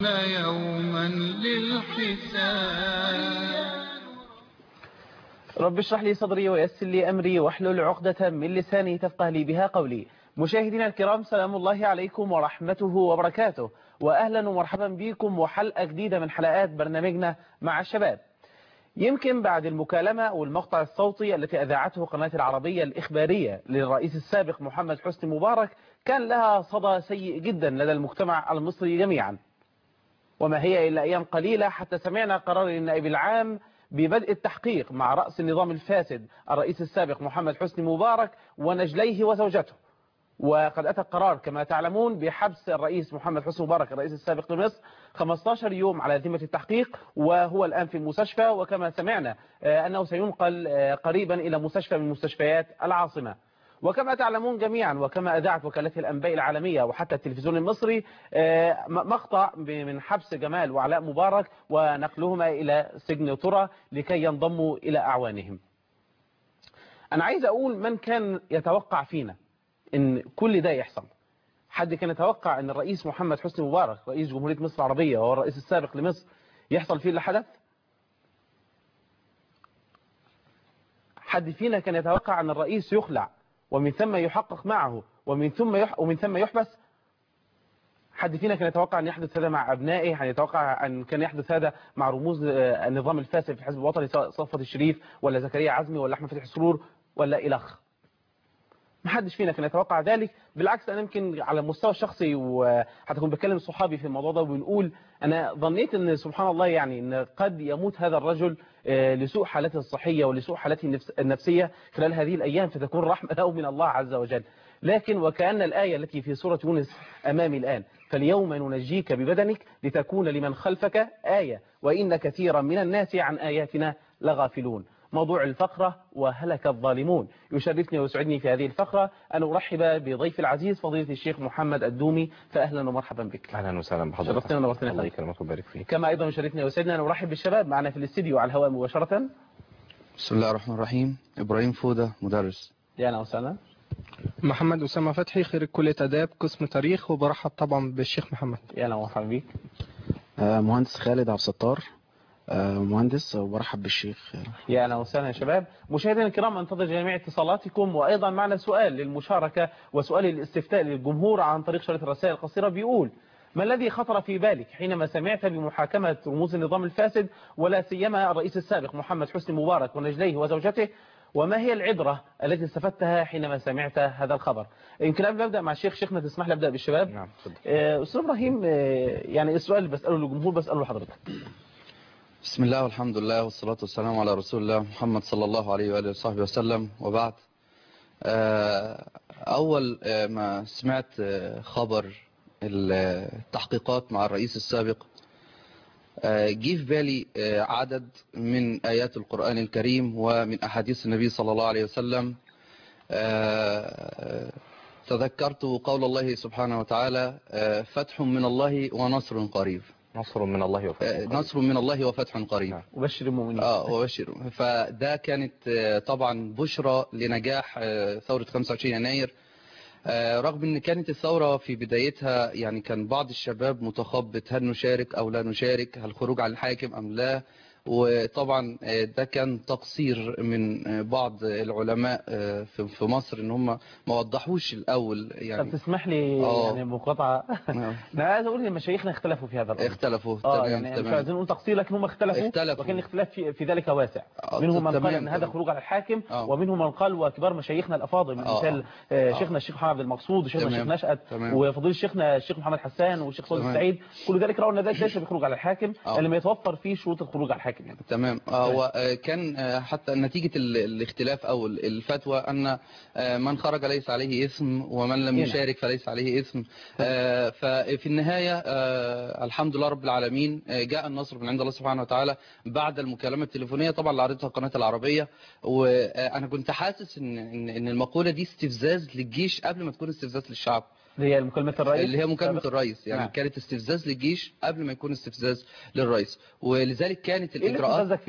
يوما للحساب. رب اشرح لي صدري ويسر لي أمري واحلل عقدة من لساني تفقه لي بها قولي. مشاهدينا الكرام، سلام الله عليكم ورحمته وبركاته، وأهلا ومرحبا بكم وحلقة جديدة من حلقات برنامجنا مع الشباب. يمكن بعد المكالمة والمقطع الصوتي التي أذاعته قناة العربية الإخبارية للرئيس السابق محمد حسني مبارك كان لها صدى سيء جدا لدى المجتمع المصري جميعا، وما هي إلا أيام قليلة حتى سمعنا قرار النائب العام ببدء التحقيق مع رأس النظام الفاسد الرئيس السابق محمد حسني مبارك ونجليه وزوجته. وقد أتى القرار كما تعلمون بحبس الرئيس محمد حسني مبارك الرئيس السابق لمصر 15 يوم على ذمة التحقيق، وهو الآن في المستشفى، وكما سمعنا أنه سينقل قريبا إلى مستشفى من مستشفيات العاصمة. وكما تعلمون جميعا، وكما أذاعت وكالة الأنباء العالمية وحتى التلفزيون المصري، مقطع من حبس جمال وعلاء مبارك ونقلهما إلى سجن ترى لكي ينضموا إلى أعوانهم. أنا عايز أقول، من كان يتوقع فينا إن كل ده يحصل؟ حد كان يتوقع إن الرئيس محمد حسني مبارك رئيس جمهورية مصر العربية وهو الرئيس السابق لمصر يحصل فيه اللي حدث؟ حد فينا كان يتوقع أن الرئيس يخلع ومن ثم يحقق معه ومن ثم يحبس؟ حد فينا كان يتوقع أن يحدث هذا مع أبنائه؟ كان يتوقع أن كان يحدث هذا مع رموز النظام الفاسد في الحزب الوطني، سواء صفوت الشريف ولا زكريا عزمي ولا أحمد فتحي سرور ولا إلخ؟ ما حدش فينا كان يتوقع ذلك. بالعكس، أنا يمكن على المستوى الشخصي وحتى كنت بكلم صحابي في الموضوع ده وبنقول أنا ظنيت أن سبحان الله يعني أن قد يموت هذا الرجل لسوء حالته الصحية ولسوء حالته النفسية خلال هذه الأيام، فتكون رحمة له من الله عز وجل. لكن وكأن الآية التي في سورة يونس أمامي الآن: فاليوم ننجيك ببدنك لتكون لمن خلفك آية وإن كثيرا من الناس عن آياتنا لغافلون. موضوع الفقرة وهلك الظالمون. يشرفني ويسعدني في هذه الفقرة أن أرحب بضيف العزيز فضيلة الشيخ محمد الدومي، فأهلا ومرحبا بك. أهلا وسهلا بحضرتك. شرفتنا ونورتنا. الله يكرمك ويبارك فيك. كما أيضا يشرفني ويسعدنا أن أرحب بالشباب معنا في الاستديو على الهواء مباشرة. بسم الله الرحمن الرحيم. إبراهيم فودة، مدرس. يا أهلا وسهلا. محمد أسامة فتحي، خريج كلية آداب قسم تاريخ، وبرحب طبعا بالشيخ محمد. يا أهلا ومرحبا بك. مهندس خالد عبد الستار، مهندس، وبرحب بالشيخ. يا أهلا وسهلا يا شباب. مشاهدينا الكرام، انتظر جميع اتصالاتكم، وأيضا معنا سؤال للمشاركة وسؤال الاستفتاء للجمهور عن طريق شريط الرسائل القصيرة بيقول: ما الذي خطر في بالك حينما سمعت بمحاكمة رموز النظام الفاسد ولا سيما الرئيس السابق محمد حسني مبارك ونجليه وزوجته؟ وما هي العبرة التي استفدتها حينما سمعت هذا الخبر؟ يمكن قبل ما ابدا مع شيخنا تسمح لي ابدا بالشباب. نعم، استاذ ابراهيم، يعني السؤال اللي بساله للجمهور بساله لحضرتك. بسم الله والحمد لله والصلاة والسلام على رسول الله محمد صلى الله عليه وآله وصحبه وسلم، وبعد. أول ما سمعت خبر التحقيقات مع الرئيس السابق، جه في بالي عدد من آيات القرآن الكريم ومن أحاديث النبي صلى الله عليه وسلم. تذكرت قول الله سبحانه وتعالى: فتح من الله ونصر قريب. نصر من الله وفتح قريب. نصر من الله وفتح قريب. وبشر المؤمنين. وبشر. فده كانت طبعا بشرى لنجاح ثورة 25 يناير، رغم ان كانت الثورة في بدايتها يعني كان بعض الشباب متخبط: هل نشارك او لا نشارك؟ هل خروج عن الحاكم ام لا؟ وطبعا ده كان تقصير من بعض العلماء في مصر ان هم ما وضحوش الاول. يعني طب تسمح لي يعني مقاطعه؟ انا عايز اقول ان مشايخنا اختلفوا في هذا الامر. اختلفوا يعني مش عايزين نقول تقصير، لكن هم اختلفوا. وكان الاختلاف في ذلك واسع. منهم من قال ان هذا خروج على الحاكم، ومنهم من قال، وكبار مشايخنا الافاضل مثل شيخنا الشيخ محمد عبد المقصود وشيخنا الشيخ نشأت وفضيل شيخنا الشيخ محمد حسان والشيخ صالح السعيد، كل ذلك راوا ان ذلك ليس بخروج على الحاكم لما يتوفر فيه شروط الخروج على الحاكم. يعني تمام. وكان حتى نتيجة الاختلاف أو الفتوى أن من خرج ليس عليه إثم ومن لم يشارك فليس عليه إثم. ففي النهاية الحمد لله رب العالمين جاء النصر من عند الله سبحانه وتعالى بعد المكالمة التليفونية طبعا اللي عرضتها قناة العربية. وأنا كنت حاسس إن المقولة دي استفزاز للجيش قبل ما تكون استفزاز للشعب. اللي هي مكالمة الرئيس، اللي هي مكالمة الرئيس يعني كانت استفزاز للجيش قبل ما يكون استفزاز للرئيس، ولذلك كانت الإجراءات. إيه اللي استفزك فيها؟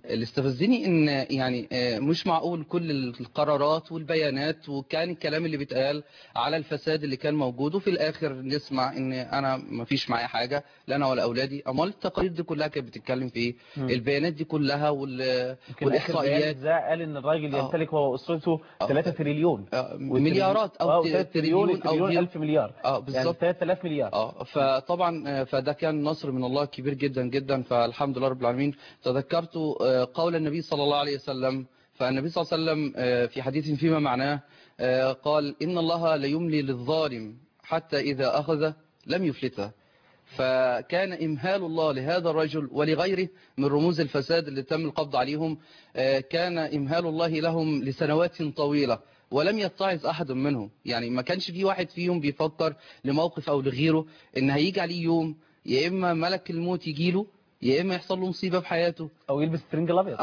اللي استفزني ان يعني مش معقول كل القرارات والبيانات وكان الكلام اللي بيتقال على الفساد اللي كان موجود، وفي الاخر نسمع ان انا ما فيش معايا حاجه لا انا ولا اولادي. امال التقارير دي كلها كانت بتتكلم في ايه؟ البيانات دي كلها والاحصائيات قال ان الراجل يمتلك هو واسرته 3 تريليون مليارات او 3 تريليون او ألف مليار بالظبط، يعني 3000 مليار. فطبعا فده كان نصر من الله كبير جدا جدا، فالحمد لله رب العالمين. تذكرت قول النبي صلى الله عليه وسلم، فالنبي صلى الله عليه وسلم في حديث فيما معناه قال إن الله ليملي للظالم حتى إذا أخذ لم يفلته. فكان إمهال الله لهذا الرجل ولغيره من رموز الفساد اللي تم القبض عليهم، كان إمهال الله لهم لسنوات طويلة ولم يتعظ أحد منهم. يعني ما كانش في واحد فيهم بيفكر لموقف أو لغيره إن هيجي عليه يوم يا إما ملك الموت يجيله يا إما يحصل له مصيبة في حياته أو يلبس ترنج الأبيض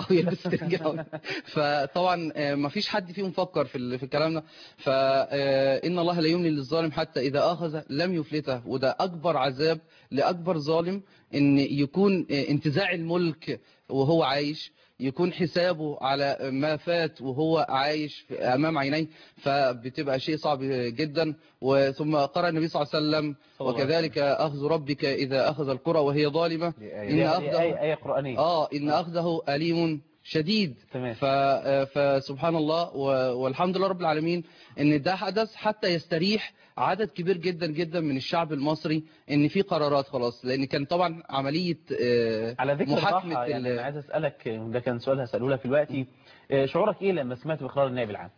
فطبعا ما فيش حد فيهم فكر في الكلام ده. فإن الله لا يملي للظالم حتى إذا أخذ لم يفلته، وده أكبر عذاب لأكبر ظالم، إن يكون انتزاع الملك وهو عايش، يكون حسابه على ما فات وهو عايش أمام عينيه، فبتبقى شيء صعب جدا. وثم قرأ النبي صلى الله عليه وسلم وكذلك أخذ ربك إذا أخذ القرى وهي ظالمة إن أخذه آية قرآنية إن أخذه أليم شديد. فسبحان الله والحمد لله رب العالمين ان ده حدث حتى يستريح عدد كبير جدا جدا من الشعب المصري ان في قرارات خلاص، لان كان طبعا عملية على ذكر محاكمة يعني انا عايز اسالك، ده كان سؤال هساله لك دلوقتي، شعورك ايه لما سمعت بقرار النائب العام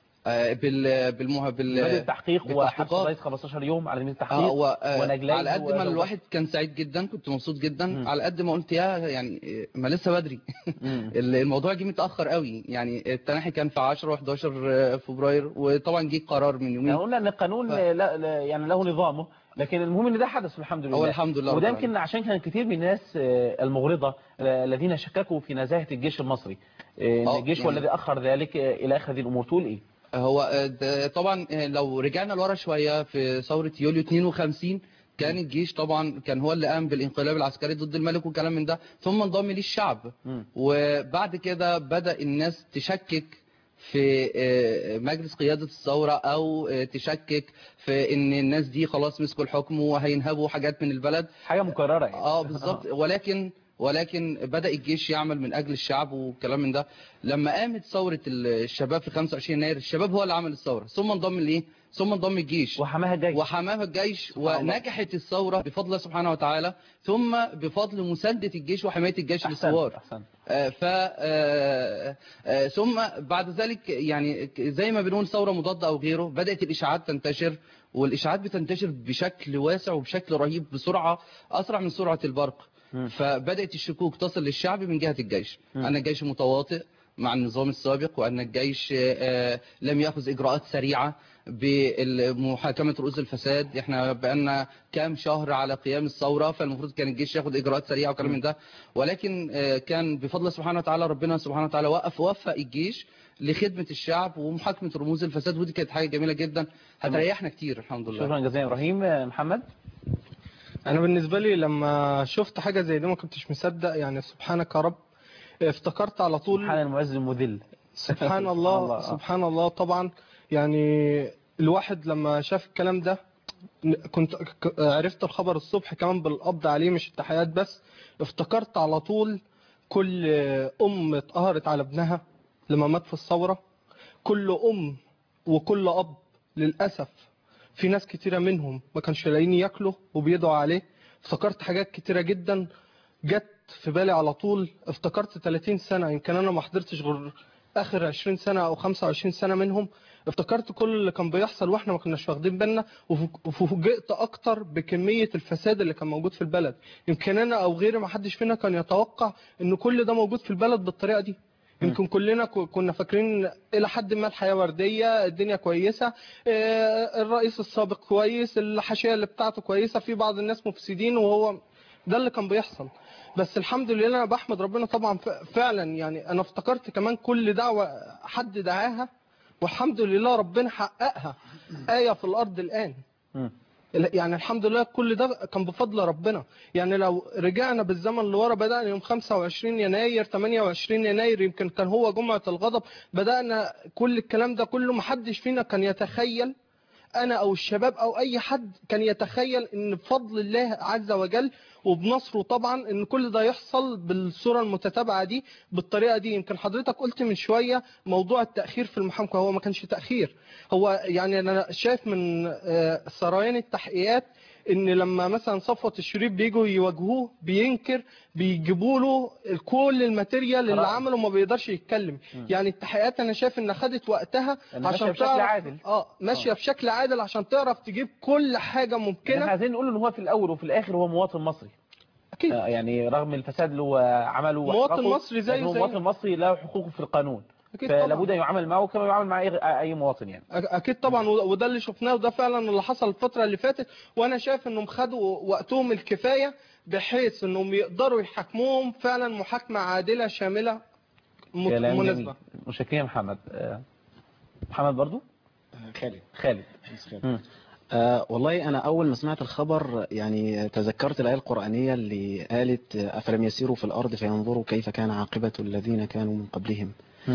بدء التحقيق وحبس الرئيس 15 يوم على سبيل التحقيق ونجلاء؟ على قد ما الواحد كان سعيد جدا، كنت مبسوط جدا، على قد ما قلت يعني ما لسه بدري الموضوع جه متاخر قوي. يعني التنحي كان في 10 و11 فبراير، وطبعا جه قرار من يومين. قلنا ان القانون يعني له نظامه، لكن المهم ان ده حدث الحمد لله. الحمد لله. وده يمكن عشان كان كتير من الناس المغرضه الذين شككوا في نزاهه الجيش المصري، ان الجيش هو الذي اخر ذلك الى اخر هذه الامور. تقول ايه؟ هو طبعا لو رجعنا لورا شويه في ثوره يوليو 52 كان الجيش طبعا كان هو اللي قام بالانقلاب العسكري ضد الملك وكلام من ده، ثم انضم ليه الشعب. وبعد كده بدأ الناس تشكك في مجلس قيادة الثورة، أو تشكك في إن الناس دي خلاص مسكوا الحكم وهينهبوا حاجات من البلد، حاجة مكررة يعني. بالظبط. ولكن بدأ الجيش يعمل من أجل الشعب وكلام من ده. لما قامت ثورة الشباب في 25 يناير، الشباب هو اللي عمل الثورة، ثم انضم ليه؟ ثم انضم الجيش وحماها الجيش ونجحت الثورة بفضل الله سبحانه وتعالى، ثم بفضل مساندة الجيش وحماية الجيش للثوار. ثم بعد ذلك يعني زي ما بنقول ثورة مضادة أو غيره، بدأت الإشاعات تنتشر، والإشاعات بتنتشر بشكل واسع وبشكل رهيب بسرعة أسرع من سرعة البرق. فبدأت الشكوك تصل للشعب من جهة الجيش، أن الجيش متواطئ مع النظام السابق، وأن الجيش لم يأخذ إجراءات سريعة بمحاكمة رؤوس الفساد. احنا بقالنا كام شهر على قيام الثورة، فالمفروض كان الجيش ياخد إجراءات سريعة وكلام من ده، ولكن كان بفضل الله سبحانه وتعالى ربنا سبحانه وتعالى وفق الجيش لخدمة الشعب ومحاكمة رموز الفساد، ودي كانت حاجة جميلة جدا هتريحنا كتير الحمد لله. شكرا جزيلا إبراهيم. محمد؟ أنا بالنسبة لي لما شفت حاجة زي دي ما كنتش مصدق، يعني سبحانك يا رب، افتكرت على طول سبحان المعز المذل. سبحان الله سبحان الله. طبعا يعني الواحد لما شاف الكلام ده، كنت عرفت الخبر الصبح كمان بالقبض عليه مش التحيات بس، افتكرت على طول كل أم اتقهرت على ابنها لما مات في الثورة، كل أم وكل أب للأسف في ناس كتيرة منهم ما كانش لاقيين ياكلوا وبيدعوا عليه. افتكرت حاجات كتيرة جدا جت في بالي على طول. افتكرت 30 سنة، يمكن أنا ما حضرتش غير آخر 20 سنة أو 25 سنة منهم. افتكرت كل اللي كان بيحصل واحنا ما كناش واخدين بالنا، وفوجئت أكتر بكمية الفساد اللي كان موجود في البلد. يمكن أنا أو غيري ما حدش فينا كان يتوقع إن كل ده موجود في البلد بالطريقة دي. يمكن كلنا كنا فاكرين إلى حد ما الحياة وردية، الدنيا كويسة، الرئيس السابق كويس، الحاشية اللي بتاعته كويسة، في بعض الناس مفسدين، وهو ده اللي كان بيحصل. بس الحمد لله أنا بحمد ربنا طبعا فعلا. يعني أنا افتكرت كمان كل دعوة حد دعاها والحمد لله ربنا حققها آية في الأرض الآن. يعني الحمد لله كل ده كان بفضل ربنا. يعني لو رجعنا بالزمن لورا، بدأنا يوم 25 يناير 28 يناير يمكن كان هو جمعة الغضب، بدأنا كل الكلام ده كله محدش فينا كان يتخيل، أنا أو الشباب أو أي حد كان يتخيل إن بفضل الله عز وجل وبنصره طبعا إن كل ده يحصل بالصورة المتتابعة دي بالطريقة دي. يمكن حضرتك قلت من شوية موضوع التأخير في المحاكمة، هو ما كانش تأخير، هو يعني أنا شايف من سريان التحقيقات ان لما مثلا صفوت الشريف بيجوا يواجهوه بينكر، بيجيبوا له كل الماتيريال اللي عمله، ما بيقدرش يتكلم. يعني التحقيقات انا شايف ان خدت وقتها عشان بشكل عادل. ماشيه بشكل عادل عشان تعرف تجيب كل حاجه ممكنه. احنا عايزين نقول ان هو في الاول وفي الاخر هو مواطن مصري اكيد. يعني رغم الفساد اللي هو عمله مواطن مصري زيه زي مواطن مصري له حقوقه في القانون، فلا بد ان يعامل معه كما يعامل مع اي مواطن يعني. اكيد طبعا، وده اللي شفناه وده فعلا اللي حصل الفتره اللي فاتت. وانا شايف انهم خدوا وقتهم الكفايه بحيث انهم يقدروا يحاكموهم فعلا محاكمه عادله شامله مناسبه. مشكلين يا محمد. محمد برضو خالد. والله أنا أول ما سمعت الخبر يعني تذكرت الآية القرآنية اللي قالت أفلم يسيروا في الأرض فينظروا كيف كان عاقبة الذين كانوا من قبلهم.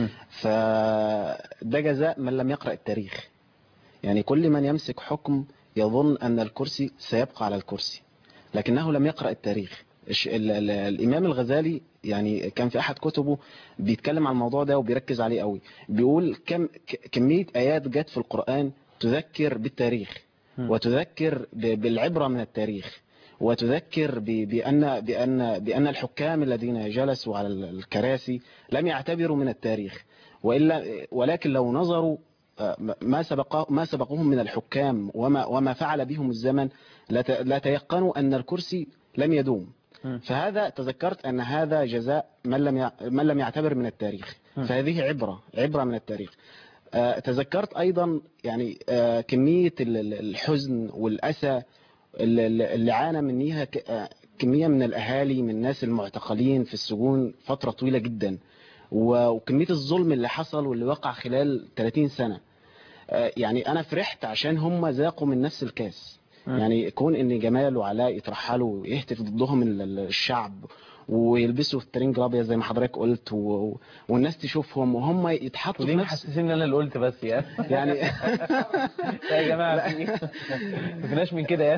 فده جزاء من لم يقرأ التاريخ. يعني كل من يمسك حكم يظن أن الكرسي سيبقى على الكرسي، لكنه لم يقرأ التاريخ. الإمام الغزالي يعني كان في أحد كتبه بيتكلم عن الموضوع ده وبيركز عليه قوي، بيقول كمية آيات جت في القرآن تذكر بالتاريخ وتذكر بالعبرة من التاريخ، وتذكر بأن الحكام الذين جلسوا على الكراسي لم يعتبروا من التاريخ، ولكن لو نظروا ما سبقهم من الحكام وما فعل بهم الزمن لا تيقنوا أن الكرسي لم يدوم. فهذا تذكرت أن هذا جزاء من لم يعتبر من التاريخ، فهذه عبرة من التاريخ. تذكرت أيضا يعني كمية الحزن والأسى اللي عانى منها كمية من الأهالي، من الناس المعتقلين في السجون فترة طويلة جدا، وكمية الظلم اللي حصل واللي وقع خلال 30 سنة. يعني أنا فرحت عشان هم ذاقوا من نفس الكاس. يعني كون ان جمال وعلاء يترحلوا يهتف ضدهم الشعب ويلبسوا الترنج الابيض زي ما حضرتك قلت والناس تشوفهم وهم يتحطوا في نفس. حاسسين ان انا اللي قلت بس يعني يا جماعه ما فيناش من كده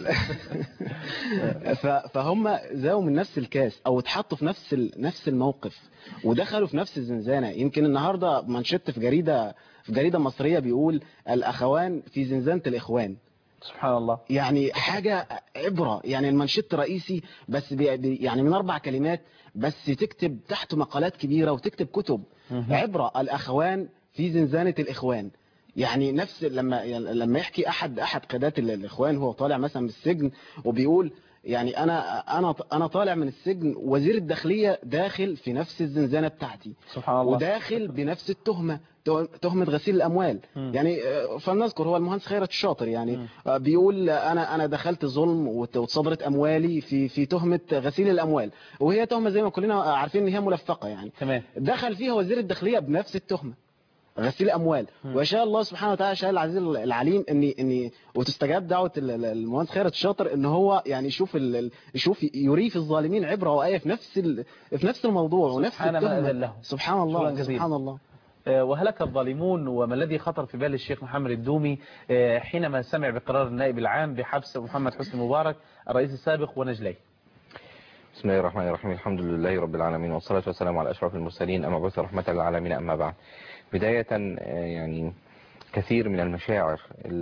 فهم ذاقوا من نفس الكاس او اتحطوا في نفس الموقف ودخلوا في نفس الزنزانه. يمكن النهارده منشط في جريده مصريه بيقول الاخوان في زنزانه الاخوان. سبحان الله. يعني حاجة عبرة. يعني المنشط رئيسي بس يعني من 4 كلمات بس تكتب تحته مقالات كبيرة وتكتب كتب. عبرة الأخوان في زنزانة الإخوان. يعني نفس لما يحكي أحد قادات الإخوان هو طالع مثلا من السجن وبيقول يعني أنا طالع من السجن وزير الداخلية داخل في نفس الزنزانة بتاعتي. سبحان الله. وداخل بنفس التهمة، تهمة غسيل الأموال. يعني فلنذكر هو المهندس خيرت الشاطر يعني بيقول أنا دخلت ظلم وتصدرت أموالي في تهمة غسيل الأموال، وهي تهمة زي ما كلنا عارفين إن هي ملفقة يعني. تمام. دخل فيها وزير الداخلية بنفس التهمة غسيل اموال. ويشاء الله سبحانه وتعالى شاء العزيز العليم ان وتستجاب دعوه المهندس خيرت الشاطر ان هو يعني يشوف يري في الظالمين عبره وايه في نفس الموضوع ونفس التهمه. سبحان الله سبحان الله. وهلك الظالمون. وما الذي خطر في بال الشيخ محمد الدومي حينما سمع بقرار النائب العام بحبس محمد حسني مبارك الرئيس السابق ونجليه؟ بسم الله الرحمن الرحيم. الحمد لله رب العالمين والصلاة والسلام على أشرف المرسلين أما بعد رحمة للعالمين أما بعد. بداية يعني كثير من المشاعر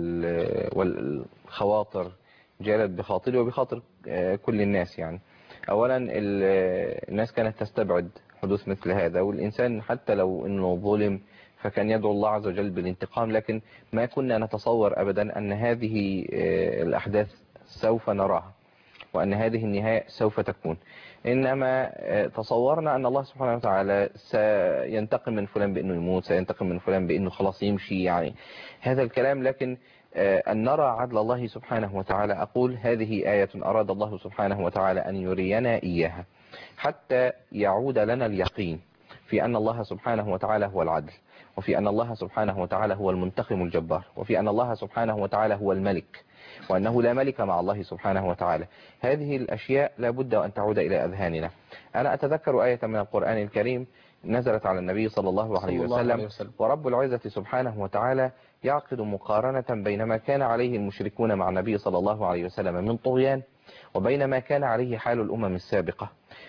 والخواطر جالت بخاطري وبخاطر كل الناس. يعني أولا الناس كانت تستبعد حدوث مثل هذا، والإنسان حتى لو أنه ظلم فكان يدعو الله عز وجل بالانتقام، لكن ما كنا نتصور أبدا أن هذه الأحداث سوف نراها وأن هذه النهاية سوف تكون. إنما تصورنا أن الله سبحانه وتعالى سينتقم من فلان بأنه يموت، سينتقم من فلان بأنه خلاص يمشي، يعني هذا الكلام. لكن أن نرى عدل الله سبحانه وتعالى، أقول هذه آية أراد الله سبحانه وتعالى أن يرينا إياها حتى يعود لنا اليقين في أن الله سبحانه وتعالى هو العدل، وفي أن الله سبحانه وتعالى هو المنتقم الجبار، وفي أن الله سبحانه وتعالى هو الملك، وأنه لا ملك مع الله سبحانه وتعالى. هذه الأشياء لا بد أن تعود إلى أذهاننا. أنا أتذكر آية من القرآن الكريم نزلت على النبي صلى الله عليه وسلم، ورب العزة سبحانه وتعالى يعقد مقارنة بين ما كان عليه المشركون مع النبي صلى الله عليه وسلم من طغيان، وبين ما كان عليه حال الأمم السابقة.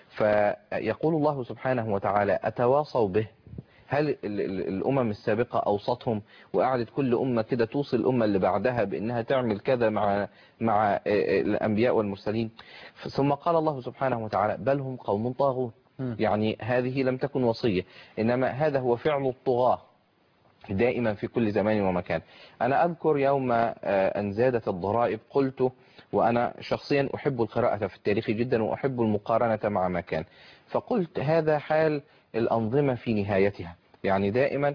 فيقول الله سبحانه وتعالى أتواصوا به؟ هل الأمم السابقة أوسطهم وقعدت كل أمة كده توصي الأمة اللي بعدها بأنها تعمل كذا مع الأنبياء والمرسلين؟ ثم قال الله سبحانه وتعالى بل هم قوم طاغون. يعني هذه لم تكن وصية، إنما هذا هو فعل الطغاة دائما في كل زمان ومكان. أنا أذكر يوم أن زادت الضرائب قلت، وأنا شخصيا أحب القراءة في التاريخ جدا وأحب المقارنة مع ما كان، فقلت هذا حال الأنظمة في نهايتها. يعني دائما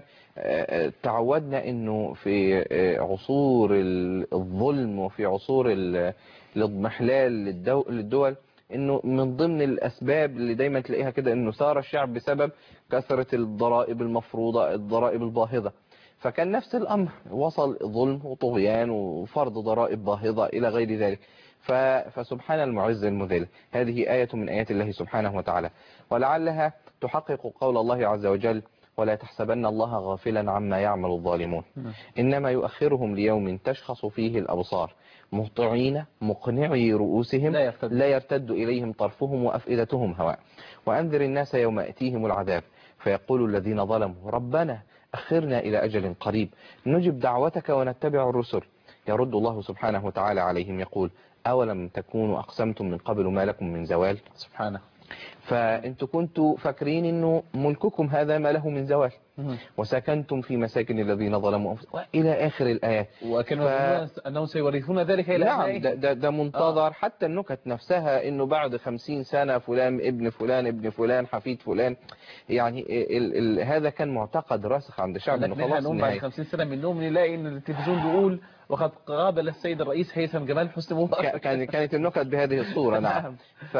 تعودنا أنه في عصور الظلم وفي عصور الاضمحلال للدول انه من ضمن الاسباب اللي دايما تلاقيها كده انه ثار الشعب بسبب كثرة الضرائب المفروضة، الضرائب الباهظة. فكان نفس الامر، وصل ظلم وطغيان وفرض ضرائب باهظة الى غير ذلك. فسبحان المعز المذل، هذه آية من آيات الله سبحانه وتعالى، ولعلها تحقق قول الله عز وجل ولا تحسبن الله غافلا عما يعمل الظالمون إنما يؤخرهم ليوم تشخص فيه الأبصار مهطعين مقنعي رؤوسهم لا يرتد إليهم طرفهم وأفئدتهم هواء وأنذر الناس يوم يأتيهم العذاب فيقول الذين ظلموا ربنا أخرنا إلى أجل قريب نجب دعوتك ونتبع الرسل يرد الله سبحانه وتعالى عليهم يقول أولم تكونوا أقسمتم من قبل ما لكم من زوال. سبحانه. فأنتوا كنتوا فاكرين أنه ملككم هذا ما له من زوال وسكنتم في مساكن الذين ظلموا إلى آخر الآيات. وكانوا أنهم سيورثون ذلك إلى نعم ده منتظر. حتى النكت نفسها أنه بعد 50 سنة فلان ابن فلان ابن فلان حفيد فلان. يعني هذا كان معتقد راسخ عند الشعب انه خلاص بعد 50 سنة من النوم نلاقي ان التلفزيون بيقول وقد قابل السيد الرئيس هيثم جمال حسني مبارك. كانت النكت بهذه الصورة. نعم.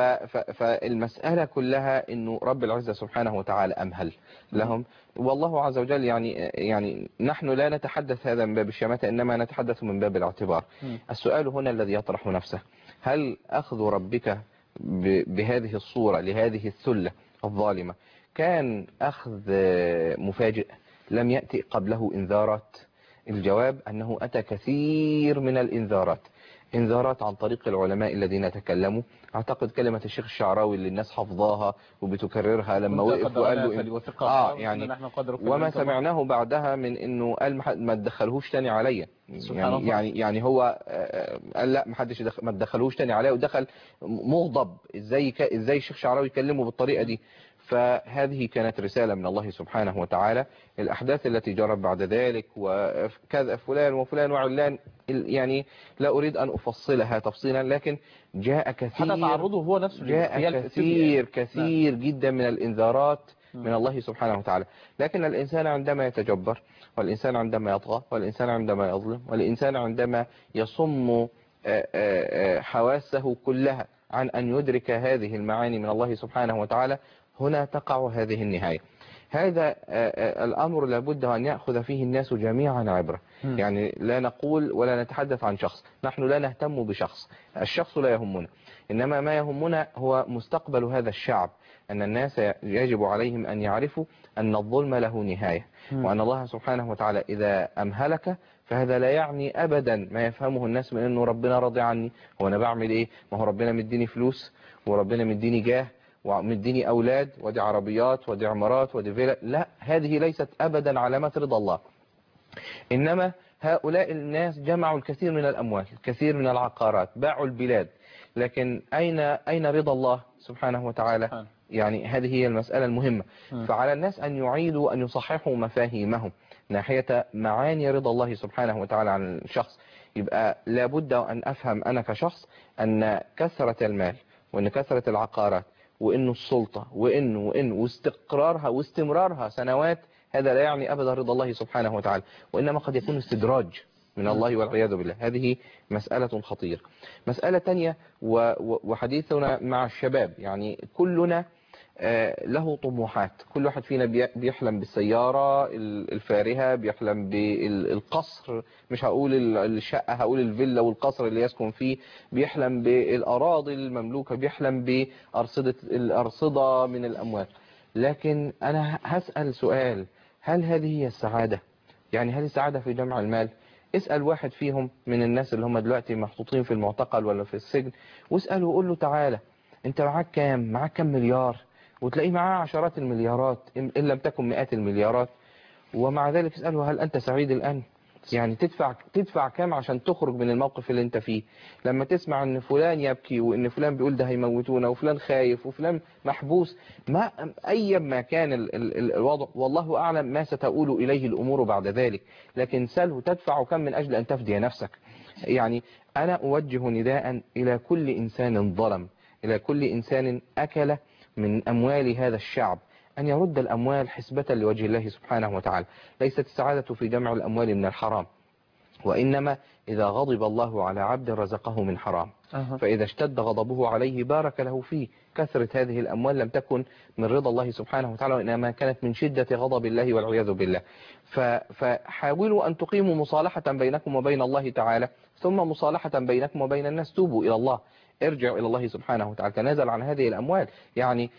فالمسألة كلها انه رب العزة سبحانه وتعالى امهل لهم والله عز وجل. يعني نحن لا نتحدث هذا من باب الشماتة انما نتحدث من باب الاعتبار. السؤال هنا الذي يطرح نفسه هل اخذ ربك بهذه الصورة لهذه الثلة الظالمة كان أخذ مفاجئ لم يأتي قبله إنذارات؟ الجواب أنه أتى كثير من الإنذارات. إنذارات عن طريق العلماء الذين تكلموا. أعتقد كلمة الشيخ الشعراوي اللي الناس حفظاها وبتكررها لما وقف وقال له يعني وما سمعناه بعدها من إنه قال ما تدخلهوش تاني عليا. يعني هو قال لا ما تدخلهوش تاني عليا ودخل مغضب ازاي الشيخ الشعراوي يكلمه بالطريقة دي. فهذه كانت رسالة من الله سبحانه وتعالى. الأحداث التي جرت بعد ذلك وكذا فلان وفلان وعلان يعني لا أريد أن أفصلها تفصيلا لكن جاء كثير حتى تعرضه هو نفسه جاء كثير جدا من الإنذارات من الله سبحانه وتعالى. لكن الإنسان عندما يتجبر والإنسان عندما يطغى والإنسان عندما يظلم والإنسان عندما يصم حواسه كلها عن أن يدرك هذه المعاني من الله سبحانه وتعالى هنا تقع هذه النهاية. هذا الأمر لابد أن يأخذ فيه الناس جميعا عبرة. يعني لا نقول ولا نتحدث عن شخص، نحن لا نهتم بشخص، الشخص لا يهمنا، إنما ما يهمنا هو مستقبل هذا الشعب. أن الناس يجب عليهم أن يعرفوا أن الظلم له نهاية وأن الله سبحانه وتعالى إذا أمهلك فهذا لا يعني أبدا ما يفهمه الناس من أنه ربنا راضي عني. هو أنا بعمل إيه؟ ما هو ربنا مديني فلوس وربنا مديني جاه ومديني أولاد ودي عربيات ودي عمارات ودي فيلا. لا، هذه ليست أبدا علامة رضا الله. إنما هؤلاء الناس جمعوا الكثير من الأموال الكثير من العقارات باعوا البلاد، لكن أين رضا الله سبحانه وتعالى؟ يعني هذه هي المسألة المهمة. فعلى الناس أن يعيدوا أن يصححوا مفاهيمهم ناحية معاني رضا الله سبحانه وتعالى عن الشخص. يبقى لابد أن أفهم أنا كشخص أن كثرة المال وأن كثرة العقارات وإنه السلطة وإنه واستقرارها واستمرارها سنوات هذا لا يعني أبدا رضا الله سبحانه وتعالى، وإنما قد يكون استدراج من الله والعياذ بالله. هذه مسألة خطيرة. مسألة تانية وحديثنا مع الشباب، يعني كلنا له طموحات. كل واحد فينا بيحلم بالسيارة الفارهة، بيحلم بالقصر، مش هقول الشقة، هقول الفيلا والقصر اللي يسكن فيه، بيحلم بالأراضي المملوكة، بيحلم الأرصدة من الأموال. لكن أنا هسأل سؤال، هل هذه هي السعادة؟ يعني هل السعادة في جمع المال؟ اسأل واحد فيهم من الناس اللي هم دلوقتي محطوطين في المعتقل ولا في السجن، واسأله وقول له تعالى انت معاك كام؟ معاك كام مليار؟ وتلاقيه معاه عشرات المليارات إن لم تكن مئات المليارات، ومع ذلك اسأله هل أنت سعيد الآن؟ يعني تدفع كام عشان تخرج من الموقف اللي انت فيه؟ لما تسمع ان فلان يبكي، وان فلان بيقول ده هيموتونا، وفلان خايف، وفلان محبوس، ما ايا ما كان الوضع، والله اعلم ما ستؤول اليه الامور بعد ذلك. لكن سله تدفع كم من اجل ان تفدي نفسك. يعني انا اوجه نداء الى كل انسان ظلم، الى كل انسان اكل من اموال هذا الشعب، أن يرد الأموال حسبة لوجه الله سبحانه وتعالى. ليست السعادة في جمع الأموال من الحرام، وإنما إذا غضب الله على عبد رزقه من حرام، فإذا اشتد غضبه عليه بارك له فيه. كثرة هذه الأموال لم تكن من رضا الله سبحانه وتعالى، وإنما كانت من شدة غضب الله والعياذ بالله. فحاولوا أن تقيموا مصالحة بينكم وبين الله تعالى، ثم مصالحة بينكم وبين الناس. توبوا إلى الله، ارجعوا إلى الله سبحانه وتعالى، تنازل عن هذه الأموال. يعني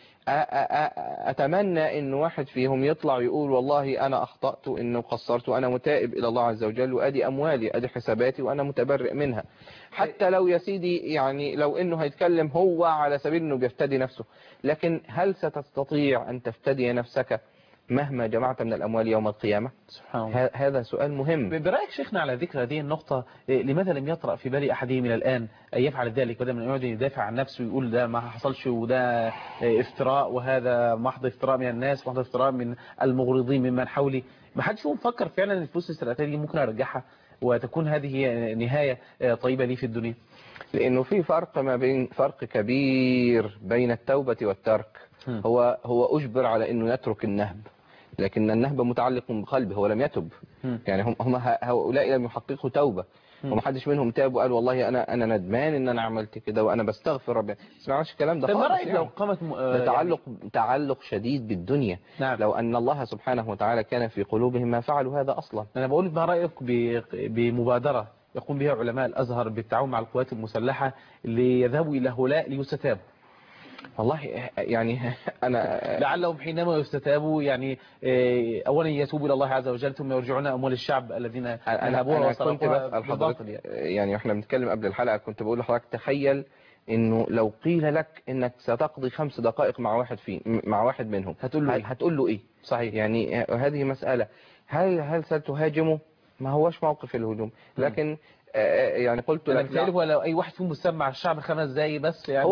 أتمنى أن واحد فيهم يطلع يقول والله أنا أخطأت، إنه قصرت، وأنا متائب إلى الله عز وجل، وأدي أموالي، أدي حساباتي، وأنا متبرئ منها. حتى لو يا سيدي يعني لو إنه هيتكلم هو على سبيل إنه بيفتدي نفسه، لكن هل ستستطيع أن تفتدي نفسك مهما جمعت من الأموال يوم القيامة؟ سبحان الله. هذا سؤال مهم. برأيك شيخنا على ذكر هذه النقطة، لماذا لم يطرأ في بال أحدهم إلى الآن أن يفعل ذلك، بدل من يقعد يدافع عن نفسه ويقول ده ما حصلش وده افتراء وهذا محض افتراء من الناس، محض افتراء من المغرضين ممن حولي؟ ما حدش فيهم فكر فعلا ان الفلوس السرقتية دي ممكن أرجعها وتكون هذه هي نهاية طيبة لي في الدنيا؟ لأنه في فرق كبير بين التوبة والترك. هو أجبر على أنه يترك النهب، لكن النهب متعلق بقلبه، هو لم يتب. يعني هم هؤلاء لم يحققوا توبة، ومحدش منهم تاب وقال والله أنا ندمان إن أنا عملت كده وأنا بستغفر ربنا. ما سمعناش الكلام ده خالص. ما رأيك يعني لو قامت تعلق شديد بالدنيا. نعم. لو أن الله سبحانه وتعالى كان في قلوبهم ما فعلوا هذا أصلا. أنا بقول ما رأيك بمبادرة يقوم بها علماء الأزهر بالتعاون مع القوات المسلحة ليذهبوا إلى هؤلاء ليستتابوا؟ والله يعني أنا لعلهم حينما يستتابوا يعني أولا يتوبوا إلى الله عز وجل، ثم يرجعون أموال الشعب الذين نهبوها وسرقوها بالباطل. يعني احنا بنتكلم قبل الحلقة كنت بقول لحضرتك تخيل إنه لو قيل لك إنك ستقضي 5 دقائق مع واحد منهم، هتقول له إيه؟ صحيح. يعني هذه مسألة. هل ستهاجمه؟ ما هوش موقف الهجوم، لكن يعني قلت لك هو لو اي واحد فيهم مسمع الشعب 5 دقايق بس، يعني هو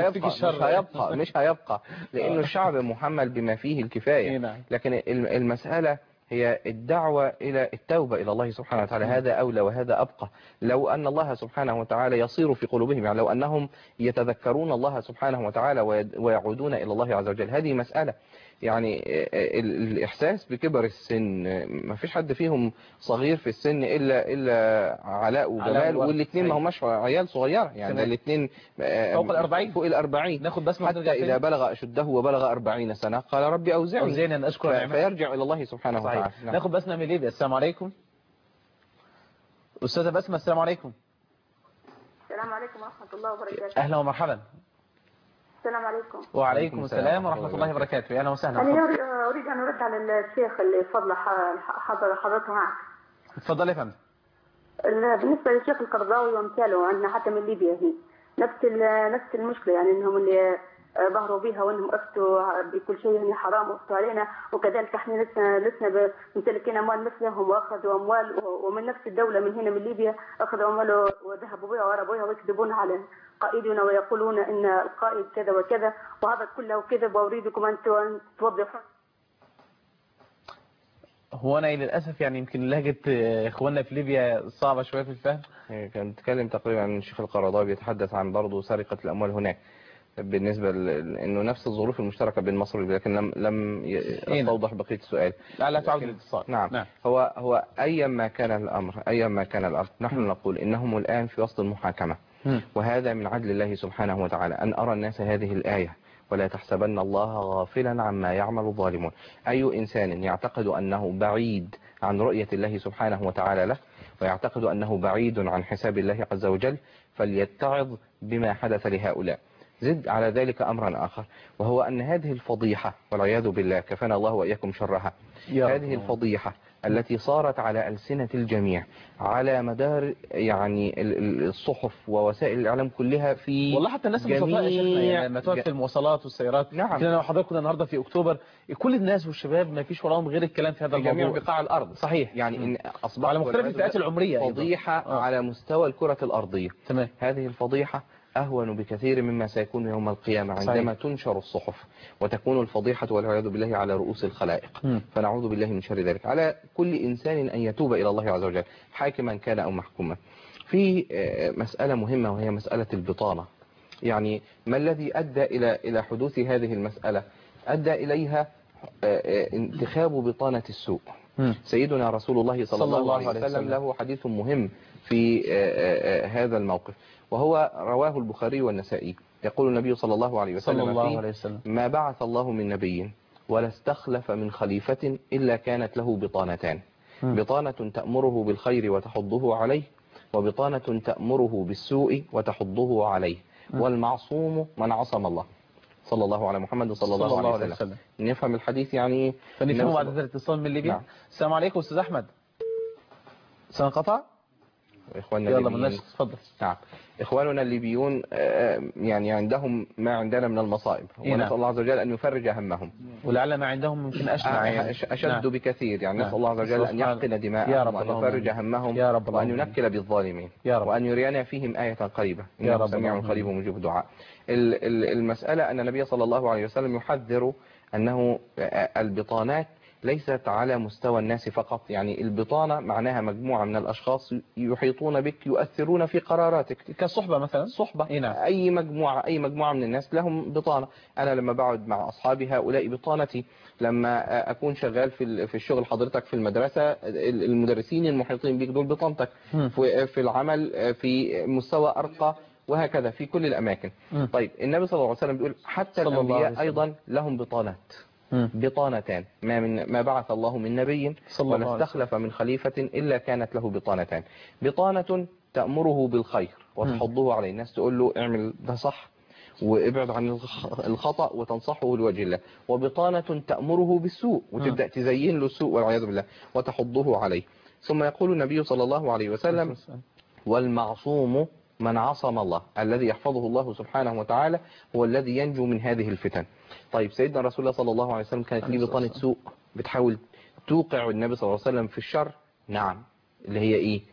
مش هيبقى لانه الشعب محمل بما فيه الكفاية. لكن المسألة هي الدعوة إلى التوبة إلى الله سبحانه وتعالى. هذا أولى وهذا أبقى. لو أن الله سبحانه وتعالى يصير في قلوبهم، يعني لو أنهم يتذكرون الله سبحانه وتعالى ويعودون إلى الله عز وجل، هذه مسألة. يعني الإحساس بكبر السن، ما فيش حد فيهم صغير في السن إلا علاء وجمال، والاثنين ما هماش عيال صغيرة، يعني الاثنين فوق ال40. ناخد بس حتى إذا بلغ أشده وبلغ 40 سنة قال ربي أوزعني أن أشكر نعمتك، فيرجع إلى الله سبحانه وتعالى. ناخد بسمة من ليبيا. السلام عليكم أستاذة بسمة. السلام عليكم. السلام عليكم ورحمة الله وبركاته. أهلا ومرحبا. السلام عليكم. وعليكم السلام ورحمة الله وبركاته. أهلا وسهلا. أنا أريد أن أرد على الشيخ اللي فضل حضرته معك. تفضل يا فندم. بالنسبة للشيخ القرضاوي وامثاله، عندنا حتى من ليبيا هي نفس المشكلة، يعني إنهم اللي ظهروا بها وإنهم أفتوا بكل شيء يعني حرام وأفتوا علينا، وكذلك إحنا لسنا ممتلكين أموال مثلهم، وأخذوا أموال ومن نفس الدولة من هنا من ليبيا أخذوا أموال وذهبوا بها وهربوا بها ويكذبون على قائدنا ويقولون إن القائد كذا وكذا، وهذا كله كذب، وأريدكم أن توضحوا. هو أنا للأسف يعني يمكن لهجة إخواننا في ليبيا صعبة شوية في الفهم. كان بيتكلم تقريبا عن الشيخ القرضاوي بيتحدث عن برضه سرقة الأموال هناك، بالنسبة لأنه نفس الظروف المشتركة بين مصر والليبيا، لكن لم يستوضح بقية السؤال. لا تعود الاتصال. نعم. هو أيا ما كان الأمر نحن نقول إنهم الآن في وسط المحاكمة. وهذا من عدل الله سبحانه وتعالى أن أرى الناس هذه الآية: ولا تحسبن الله غافلا عما يعمل الظالمون. أي إنسان يعتقد أنه بعيد عن رؤية الله سبحانه وتعالى له، ويعتقد أنه بعيد عن حساب الله عز وجل، فليتعظ بما حدث لهؤلاء. زد على ذلك أمرا آخر، وهو أن هذه الفضيحة والعياذ بالله كفانا الله وإياكم شرها، هذه الفضيحة التي صارت على ألسنة الجميع على مدار يعني الصحف ووسائل الإعلام كلها، في والله حتى الناس المستطاعة يا شيخنا، يعني لما تقعد في المواصلات والسيارات. نعم. كنا وحضرتك كنا النهارده في أكتوبر، كل الناس والشباب ما فيش وراهم غير الكلام في هذا في جميع الموضوع. بقاع الأرض. صحيح. يعني إن أصبح على مختلف الفئات العمرية فضيحة على مستوى الكرة الأرضية. تمام. هذه الفضيحة أهون بكثير مما سيكون يوم القيامة عندما تنشر الصحف وتكون الفضيحة والعياذ بالله على رؤوس الخلائق. فنعوذ بالله من شر ذلك. على كل إنسان أن يتوب إلى الله عز وجل، حاكما كان أو محكوما. في مسألة مهمة وهي مسألة البطانة. يعني ما الذي أدى إلى حدوث هذه المسألة؟ أدى إليها انتخاب بطانة السوء. سيدنا رسول الله صلى الله عليه وسلم له حديث مهم في هذا الموقف، وهو رواه البخاري والنسائي. يقول النبي صلى الله عليه وسلم: ما بعث الله من نبي ولا استخلف من خليفة إلا كانت له بطانتان: بطانة تأمره بالخير وتحضه عليه، وبطانة تأمره بالسوء وتحضه عليه. والمعصوم من عصم الله. صلى الله على محمد صلى الله عليه وسلم. نفهم الحديث يعني. فنفهم بعد ذلك الاتصال من ليبيا. نعم. السلام عليكم أستاذ أحمد. سنقطع. إخواننا يلا بالناس تفضل. نعم. إخواننا الليبيون يعني عندهم ما عندنا من المصائب، ونسأل الله عز وجل أن يفرج همهم، ولعل ما عندهم ممكن أشد بكثير. يعني نسأل الله عز وجل أن يحقن دماءهم وأن يفرج همهم وأن ينكل بالظالمين وأن يرينا فيهم آية قريبة، إنه سميع قريب مجيب الدعاء. المسألة أن النبي صلى الله عليه وسلم يحذر أنه البطانات ليست على مستوى الناس فقط. يعني البطانة معناها مجموعة من الأشخاص يحيطون بك، يؤثرون في قراراتك، كالصحبة مثلا. صحبة. أي مجموعة من الناس لهم بطانة. أنا لما بقعد مع أصحابي هؤلاء بطانتي. لما أكون شغال في الشغل، حضرتك في المدرسة، المدرسين المحيطين بك دول بطانتك. في العمل في مستوى أرقى، وهكذا في كل الأماكن. طيب النبي صلى الله عليه وسلم بيقول حتى الأنبياء أيضا لهم بطانات، بطانتان: ما بعث الله من نبي ولا استخلف من خليفة إلا كانت له بطانتان: بطانة تأمره بالخير وتحضه عليه، الناس تقول له اعمل ده صح وابعد عن الخطأ وتنصحه لوجه الله. وبطانة تأمره بالسوء وتبدأ تزين له السوء والعياذ بالله وتحضه عليه. ثم يقول النبي صلى الله عليه وسلم: والمعصوم من عصم الله، الذي يحفظه الله سبحانه وتعالى هو الذي ينجو من هذه الفتن. طيب سيدنا رسول الله صلى الله عليه وسلم كانت ليه بطانة سوء بتحاول توقع النبي صلى الله عليه وسلم في الشر. نعم. اللي هي ايه؟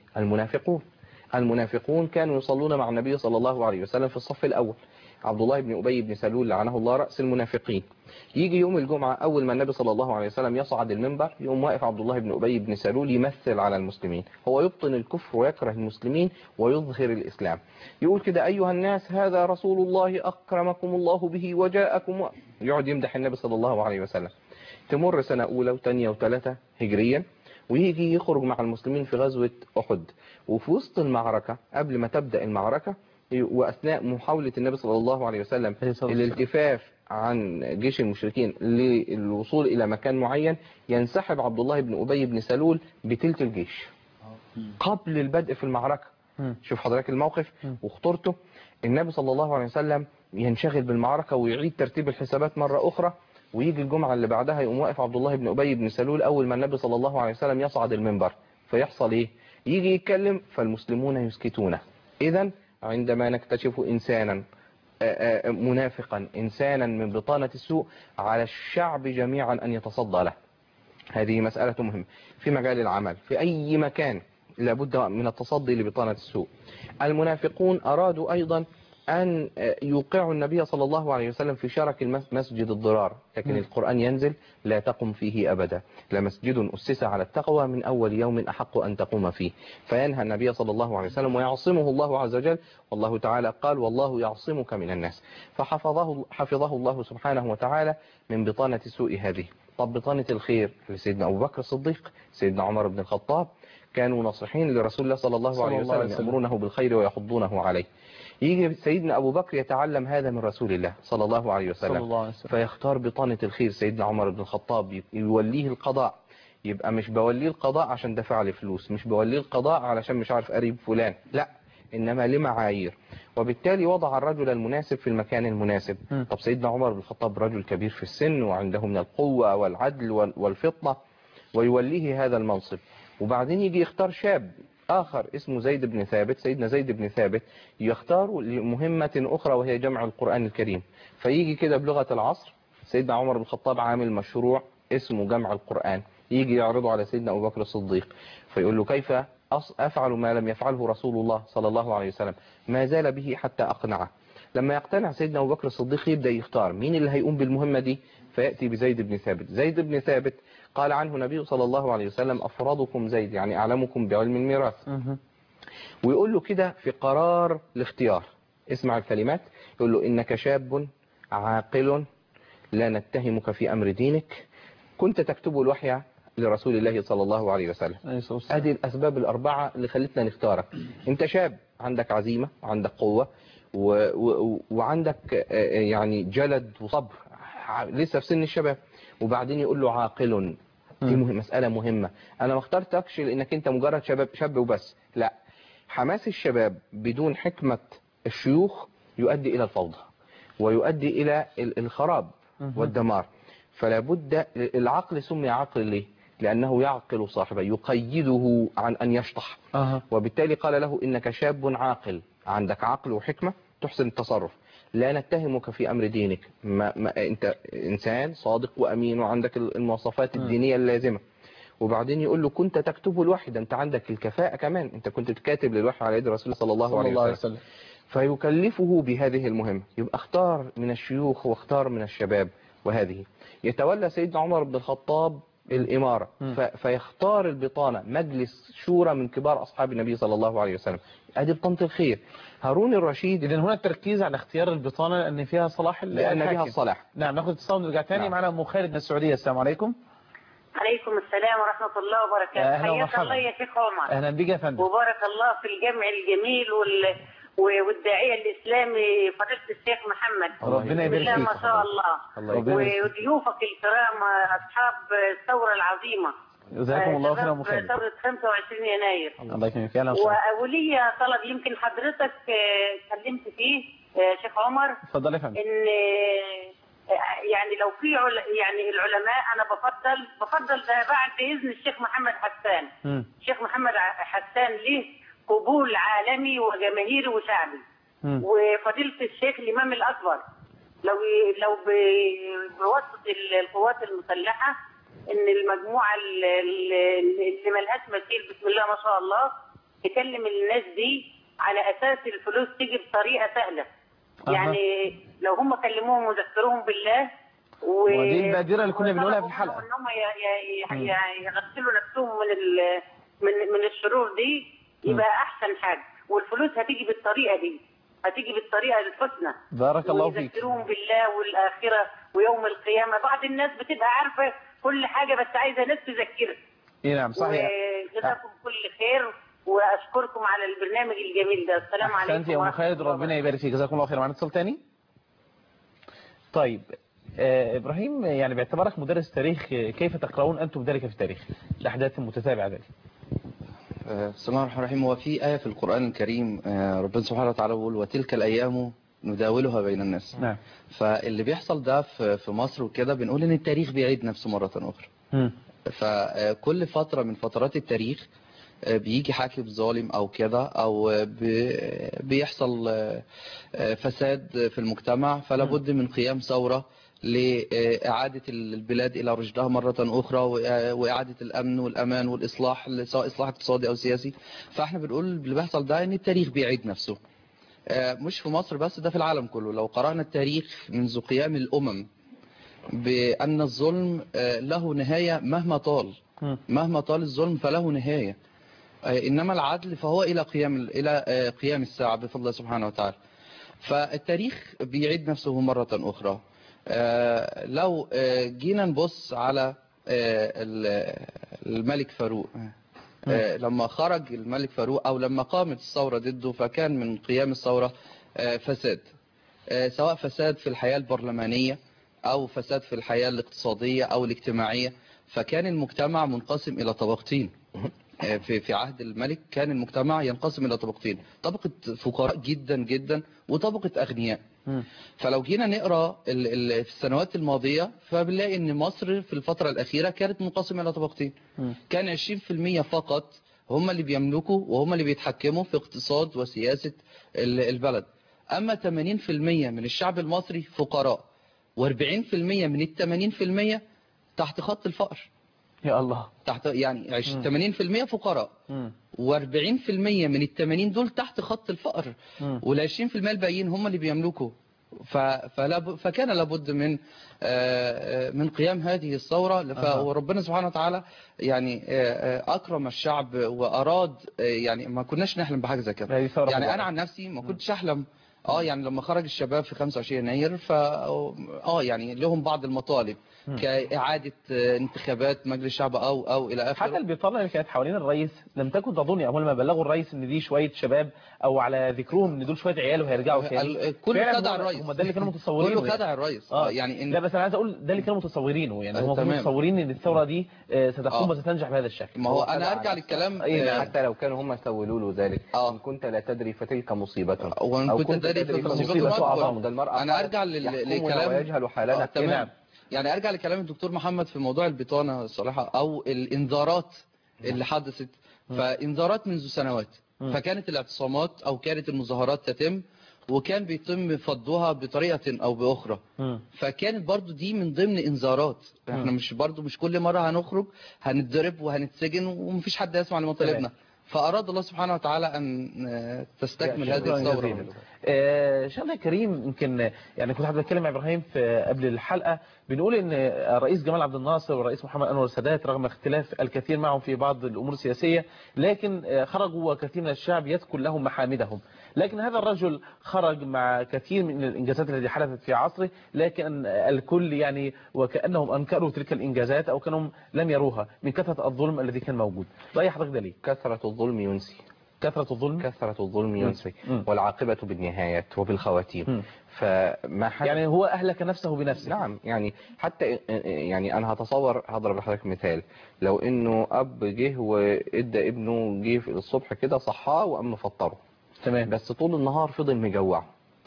المنافقون كانوا يصلون مع النبي صلى الله عليه وسلم في الصف الأول. عبد الله بن أبي بن سلول لعنه الله رأس المنافقين. يجي يوم الجمعة أول ما النبي صلى الله عليه وسلم يصعد المنبر، يقوم واقف عبد الله بن أبي بن سلول يمثل على المسلمين. هو يبطن الكفر ويكره المسلمين ويظهر الإسلام. يقول كده: أيها الناس هذا رسول الله أكرمكم الله به وجاءكم، يقعد يمدح النبي صلى الله عليه وسلم. تمر سنة أولى وثانية وثالثة هجريا، ويجي يخرج مع المسلمين في غزوة أحد. وفي وسط المعركة قبل ما تبدأ المعركة وأثناء محاولة النبي صلى الله عليه وسلم الالتفاف عن جيش المشركين للوصول إلى مكان معين، ينسحب عبد الله بن أبي بن سلول بتلت الجيش قبل البدء في المعركة. شوف حضرتك الموقف وخطورته. النبي صلى الله عليه وسلم ينشغل بالمعركة ويعيد ترتيب الحسابات مرة أخرى، ويجي الجمعة اللي بعدها يقوم واقف عبد الله بن أبي بن سلول أول ما النبي صلى الله عليه وسلم يصعد المنبر. فيحصل إيه؟ يجي يتكلم فالمسلمون يسكتونه. إذن عندما نكتشف إنسانا منافقا، إنسانا من بطانة السوء، على الشعب جميعا أن يتصدى له. هذه مسألة مهمة في مجال العمل، في أي مكان لابد من التصدي لبطانة السوء. المنافقون أرادوا أيضا أن يوقعوا النبي صلى الله عليه وسلم في شرك مسجد الضرار، لكن القرآن ينزل: لا تقم فيه أبدا، لمسجد أسس على التقوى من أول يوم أحق أن تقوم فيه. فينهى النبي صلى الله عليه وسلم ويعصمه الله عز وجل، والله تعالى قال: والله يعصمك من الناس. فحفظه الله سبحانه وتعالى من بطانة السوء هذه. طب بطانة الخير لسيدنا أبو بكر الصديق، سيدنا عمر بن الخطاب، كانوا ناصحين لرسول الله صلى الله عليه وسلم، يأمرونه بالخير ويحضونه عليه. يجي سيدنا أبو بكر يتعلم هذا من رسول الله صلى الله عليه وسلم، صلى الله عليه وسلم. فيختار بطانة الخير سيدنا عمر بن الخطاب يوليه القضاء. يبقى مش بوليه القضاء عشان دفع لي فلوس، مش بوليه القضاء علشان مش عارف قريب فلان، لا، إنما لمعايير. وبالتالي وضع الرجل المناسب في المكان المناسب. طب سيدنا عمر بن الخطاب رجل كبير في السن وعنده من القوة والعدل والفطنة، ويوليه هذا المنصب. وبعدين يجي يختار شاب آخر اسمه زيد بن ثابت، سيدنا زيد بن ثابت يختار لمهمة أخرى وهي جمع القرآن الكريم. فيجي كده بلغة العصر سيدنا عمر بن الخطاب عامل مشروع اسمه جمع القرآن، يجي يعرضه على سيدنا أبو بكر الصديق، فيقول له كيف أفعل ما لم يفعله رسول الله صلى الله عليه وسلم، ما زال به حتى أقنعه. لما يقتنع سيدنا أبو بكر الصديق يبدأ يختار مين اللي هيقوم بالمهمة دي، فيأتي بزيد بن ثابت. زيد بن ثابت قال عنه النبي صلى الله عليه وسلم أفرادكم زيد، يعني أعلمكم بعلم الميراث. ويقول له كده في قرار الاختيار، اسمع الكلمات، يقول له إنك شاب عاقل لا نتهمك في أمر دينك، كنت تكتب الوحي لرسول الله صلى الله عليه وسلم. هذه الأسباب الأربعة اللي خلتنا نختارك. أنت شاب عندك عزيمة وعندك قوة وعندك يعني جلد وصبر، لسه في سن الشباب. وبعدين يقول له عاقل، دي مسألة مهمة. أنا ما اخترتكش لأنك أنت مجرد شاب وبس، لا، حماس الشباب بدون حكمة الشيوخ يؤدي إلى الفوضى ويؤدي إلى الخراب والدمار. فلا بد، العقل سمي عقل ليه؟ لأنه يعقل صاحبه، يقيده عن أن يشطح. وبالتالي قال له إنك شاب عاقل، عندك عقل وحكمة تحسن التصرف، لا نتهمك في أمر دينك، أنت إنسان صادق وأمين وعندك المواصفات الدينية اللازمة. وبعدين يقول له كنت تكتب الوحي، ده أنت عندك الكفاءة كمان، أنت كنت بتكاتب للوحي على يد الرسول صلى الله عليه وسلم. فيكلفه بهذه المهمة. يبقى اختار من الشيوخ واختار من الشباب. وهذه يتولى سيدنا عمر بن الخطاب الإمارة، فيختار البطانة مجلس شورى من كبار أصحاب النبي صلى الله عليه وسلم، أدي بطانة الخير. هارون الرشيد، إذن هنا التركيز على اختيار البطانة لأن فيها صلاح لأن فيها الصلاح. نعم، ناخذ اتصال ونرجع تاني. معنا أم خالد من السعودية. السلام عليكم. عليكم السلام ورحمة الله وبركاته. حياك الله يا شيخ عمر. أهلا بك يا فندم. وبارك الله في الجمع الجميل والداعية الإسلامي فضيلة الشيخ محمد. ربنا يبارك فيك. ما شاء الله. وضيوفك الكرام أصحاب الثورة العظيمة. جزاكم الله خيرا أم خالد. ثورة 25 يناير. الله يكرمك. أهلا وسهلا. وأولية طلب يمكن حضرتك اتكلمت فيه شيخ عمر. اتفضل يا فندم. إن يعني لو في يعني العلماء انا بفضل ده بعد اذن الشيخ محمد حسان. الشيخ محمد حسان له قبول عالمي وجماهيري وشعبي. وفضيله الشيخ الامام الاكبر لو بواسطه القوات المسلحه ان المجموعه اللي ملهاش مثيل بسم الله ما شاء الله تكلم الناس دي على اساس الفلوس تيجي بطريقه سهله. يعني لو هم كلموهم وذكروهم بالله ودي البادره اللي كنا بنقولها في الحلقه ان هم يغسلوا نفسهم من الشرور دي، يبقى احسن حاجه. والفلوس هتيجي بالطريقه دي، هتيجي بالطريقه الحسنى. بارك الله فيك. يذكروهم بالله والاخره ويوم القيامه. بعض الناس بتبقى عارفه كل حاجه بس عايزه ناس تذكرها. نعم صحيح. وجزاكم كل خير واشكركم على البرنامج الجميل ده. السلام عليكم. احسنت يا ام خالد، ربنا يبارك فيك. جزاكم الله خير. معنا اتصال تاني. طيب ابراهيم، يعني باعتبارك مدرس تاريخ، كيف تقرؤون انتم ذلك في التاريخ، الاحداث المتتابعه ذلك؟ بسم الله الرحمن الرحيم. وفي آية في القرآن الكريم ربنا سبحانه وتعالى يقول وتلك الأيام نداولها بين الناس. نعم. فاللي بيحصل ده في مصر وكده بنقول ان التاريخ بيعيد نفسه مرة أخرى. فكل فترة من فترات التاريخ بيجي حاكم ظالم او كده او بيحصل فساد في المجتمع، فلا بد من قيام ثورة لإعادة البلاد إلى رشدها مرة أخرى وإعادة الأمن والأمان والإصلاح، سواء إصلاح اقتصادي أو سياسي. فإحنا بنقول اللي بيحصل ده إن التاريخ بيعيد نفسه، مش في مصر بس، ده في العالم كله. لو قرأنا التاريخ منذ قيام الأمم بأن الظلم له نهاية مهما طال الظلم فله نهاية، إنما العدل فهو إلى قيام الساعة بفضل الله سبحانه وتعالى. فالتاريخ بيعيد نفسه مرة أخرى. لو جينا نبص على الملك فاروق، لما خرج الملك فاروق أو لما قامت الثورة ضده، فكان من قيام الثورة فساد، سواء فساد في الحياة البرلمانية أو فساد في الحياة الاقتصادية أو الاجتماعية. فكان المجتمع منقسم إلى طبقتين. في عهد الملك كان المجتمع ينقسم إلى طبقتين، طبقة فقراء جدا جدا وطبقة أغنياء. فلو جينا نقرأ في السنوات الماضية فبنلاقي أن مصر في الفترة الأخيرة كانت منقسمة إلى طبقتين. كان 20% فقط هم اللي بيملكوا وهم اللي بيتحكموا في اقتصاد وسياسة البلد. أما 80% من الشعب المصري فقراء، و40% من 80% تحت خط الفقر. يا الله. تحت يعني 80% فقراء، و40% من ال80 دول تحت خط الفقر، وال20% الباقيين هم اللي بيملكوا. فكان لابد من قيام هذه الثورة. وربنا سبحانه وتعالى يعني أكرم الشعب وأراد، يعني ما كناش نحلم بحاجة زي كده. يعني أنا عن نفسي ما كنتش أحلم يعني لما خرج الشباب في 25 يناير يعني لهم بعض المطالب كإعادة انتخابات مجلس الشعب أو إلى آخره. حتى البطالة اللي كانت حوالين الرئيس لم تكن تظن أول ما بلغوا الرئيس إن دي شوية شباب أو على ذكرهم إن دول شوية عيال وهيرجعوا تاني. كله خدع الرئيس. هم ده اللي كانوا متصورينه. كله خدع الرئيس. يعني لا بس أنا عايز أقول ده اللي كانوا متصورينه، يعني هم كانوا متصورين إن الثورة دي ستقوم وستنجح بهذا الشكل. ما هو أنا أرجع للكلام. حتى لو كانوا هم سولوا له ذلك، إن كنت لا تدري فتلك مصيبة، وإن كنت تدري فمصيبة أعظم. أنا أرجع لكلام ويجهل حالنا. تمام. يعني ارجع لكلام الدكتور محمد في موضوع البطانة الصالحة او الانذارات اللي حدثت. فانذارات منذ سنوات، فكانت الاعتصامات او كانت المظاهرات تتم وكان بيتم فضها بطريقة او باخرى. فكانت برضو دي من ضمن انذارات. احنا مش كل مرة هنخرج هنتضرب وهنتسجن ومفيش حد يسمع لمطالبنا. فأراد الله سبحانه وتعالى أن تستكمل هذه الثورة. شيخنا الكريم، يمكن يعني كنت بتكلم مع إبراهيم قبل الحلقة، بنقول إن الرئيس جمال عبد الناصر والرئيس محمد أنور السادات رغم اختلاف الكثير معهم في بعض الأمور السياسية لكن خرجوا وكثير من الشعب يذكر لهم محامدهم. لكن هذا الرجل خرج مع كثير من الإنجازات التي حدثت في عصره، لكن الكل يعني وكأنهم أنكروا تلك الإنجازات أو كانوا لم يروها من كثرة الظلم الذي كان موجود. رأي حضرتك ده ليه؟ كثرة الظلم ينسي. كثرة الظلم ينسي. والعاقبة بالنهايات وبالخواتيم. فما يعني هو أهلك نفسه بنفسه. نعم. يعني حتى يعني أنا هضرب لحضرتك مثال. لو إنه أب جه وإدى ابنه جه في الصبح كده صحاه وأم فطره، تمام، بس طول النهار فضل مجوعه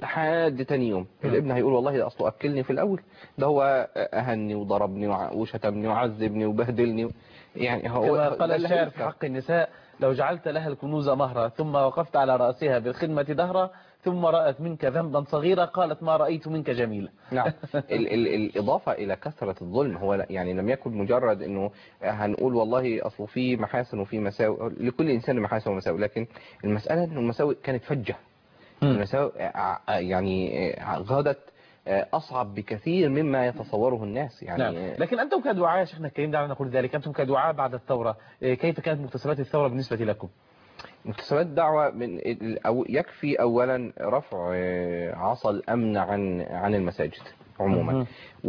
لحد تاني يوم، الابن هيقول والله ده أصله أكلني في الأول، ده هو أهني وضربني وشتمني وعذبني وبهدلني. يعني هو كما قال الشاعر في حق النساء: لو جعلت لها الكنوز مهرا ثم وقفت على رأسها بالخدمة دهرا ثم رأت منك ذنبا صغيرا قالت ما رأيت منك جميلا. نعم. الإضافة إلى كثرة الظلم هو يعني لم يكن مجرد أنه هنقول والله أصله في محاسن وفي مساوئ، لكل إنسان محاسن ومساوئ، لكن المسألة أن المساوئ كانت فجة. المساوئ يعني غادت أصعب بكثير مما يتصوره الناس. يعني نعم. لكن أنتم كدعاء يا شيخنا الكريم، دعنا نقول ذلك، أنتم كدعاء بعد الثورة كيف كانت مكتسبات الثورة بالنسبة لكم؟ مكتسبات الدعوة أو يكفي أولا رفع عصا الأمن عن المساجد عموما.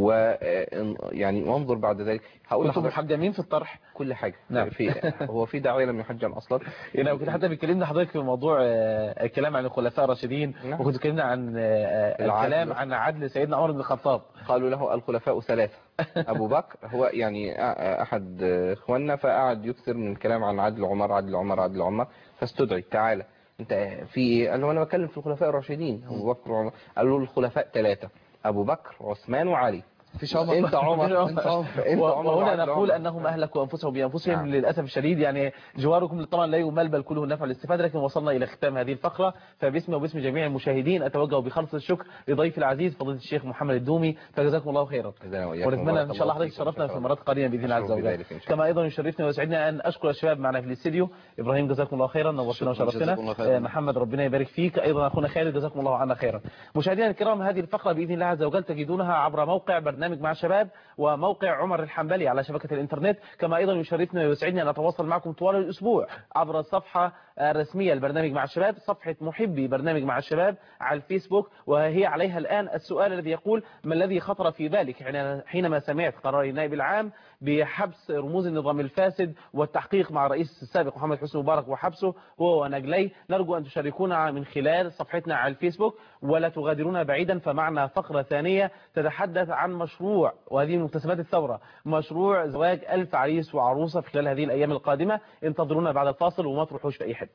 ويعني وانظر بعد ذلك هقول لكم محجمين في الطرح كل حاجة. نعم. هو في داعية لم يحجم أصلا. يعني كنت حتى بيكلمنا حضرتك في موضوع الكلام عن الخلفاء الراشدين. نعم. وكنت اتكلمنا عن الكلام عن عدل سيدنا عمر بن الخطاب. قالوا له الخلفاء ثلاثة. أبو بكر هو يعني أحد إخواننا، فقعد يكثر من الكلام عن عدل عمر عدل عمر عدل عمر، فاستدعي تعالى انت في ايه؟ قال له انا بتكلم في الخلفاء الراشدين ابو بكر وعمر. قالوا له الخلفاء ثلاثة: ابو بكر وعثمان وعلي. مفيش عمر. انت عمر. وهنا نقول انهم اهلكوا انفسهم بانفسهم. نعم. للاسف الشديد يعني جواركم طبعا لا يمل بل كله نفع الاستفاده. لكن وصلنا الى ختام هذه الفقره، فباسمي وباسم جميع المشاهدين اتوجه بخالص الشكر لضيفي العزيز فضيله الشيخ محمد الدومي، فجزاكم الله خيرا. ونتمنى ان شاء الله حضرتك تشرفنا في مرات قادمه باذن الله عز وجل. كما ايضا يشرفني ويسعدنا ان اشكر الشباب معنا في الاستديو. ابراهيم جزاكم الله خيرا، نورتنا وشرفتنا. محمد ربنا يبارك فيك، ايضا اخونا خالد جزاكم الله عنا خيرا. مشاهدينا الكرام، هذه الفقره باذن الله عز وجل تجدونها عبر موقع برنامج مع شباب وموقع عمر الحنبلي على شبكة الإنترنت. كما أيضا يشرفنا ويسعدني أن أتواصل معكم طوال الأسبوع عبر الصفحة الرسمية لبرنامج مع الشباب، صفحة محبي برنامج مع الشباب على الفيسبوك، وهي عليها الآن السؤال الذي يقول: ما الذي خطر في بالك حينما سمعت قرار النائب العام بحبس رموز النظام الفاسد والتحقيق مع الرئيس السابق محمد حسني مبارك وحبسه هو ونجليه؟ نرجو أن تشاركونا من خلال صفحتنا على الفيسبوك، ولا تغادرونا بعيدا، فمعنا فقرة ثانية تتحدث عن مشروع، وهذه من مكتسبات الثورة، مشروع زواج 1000 عريس وعروسة في خلال هذه الأيام القادمة. انتظرونا بعد الفاصل وما تروحوش في أي حتة.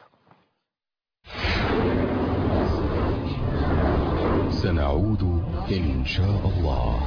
سنعود إن شاء الله.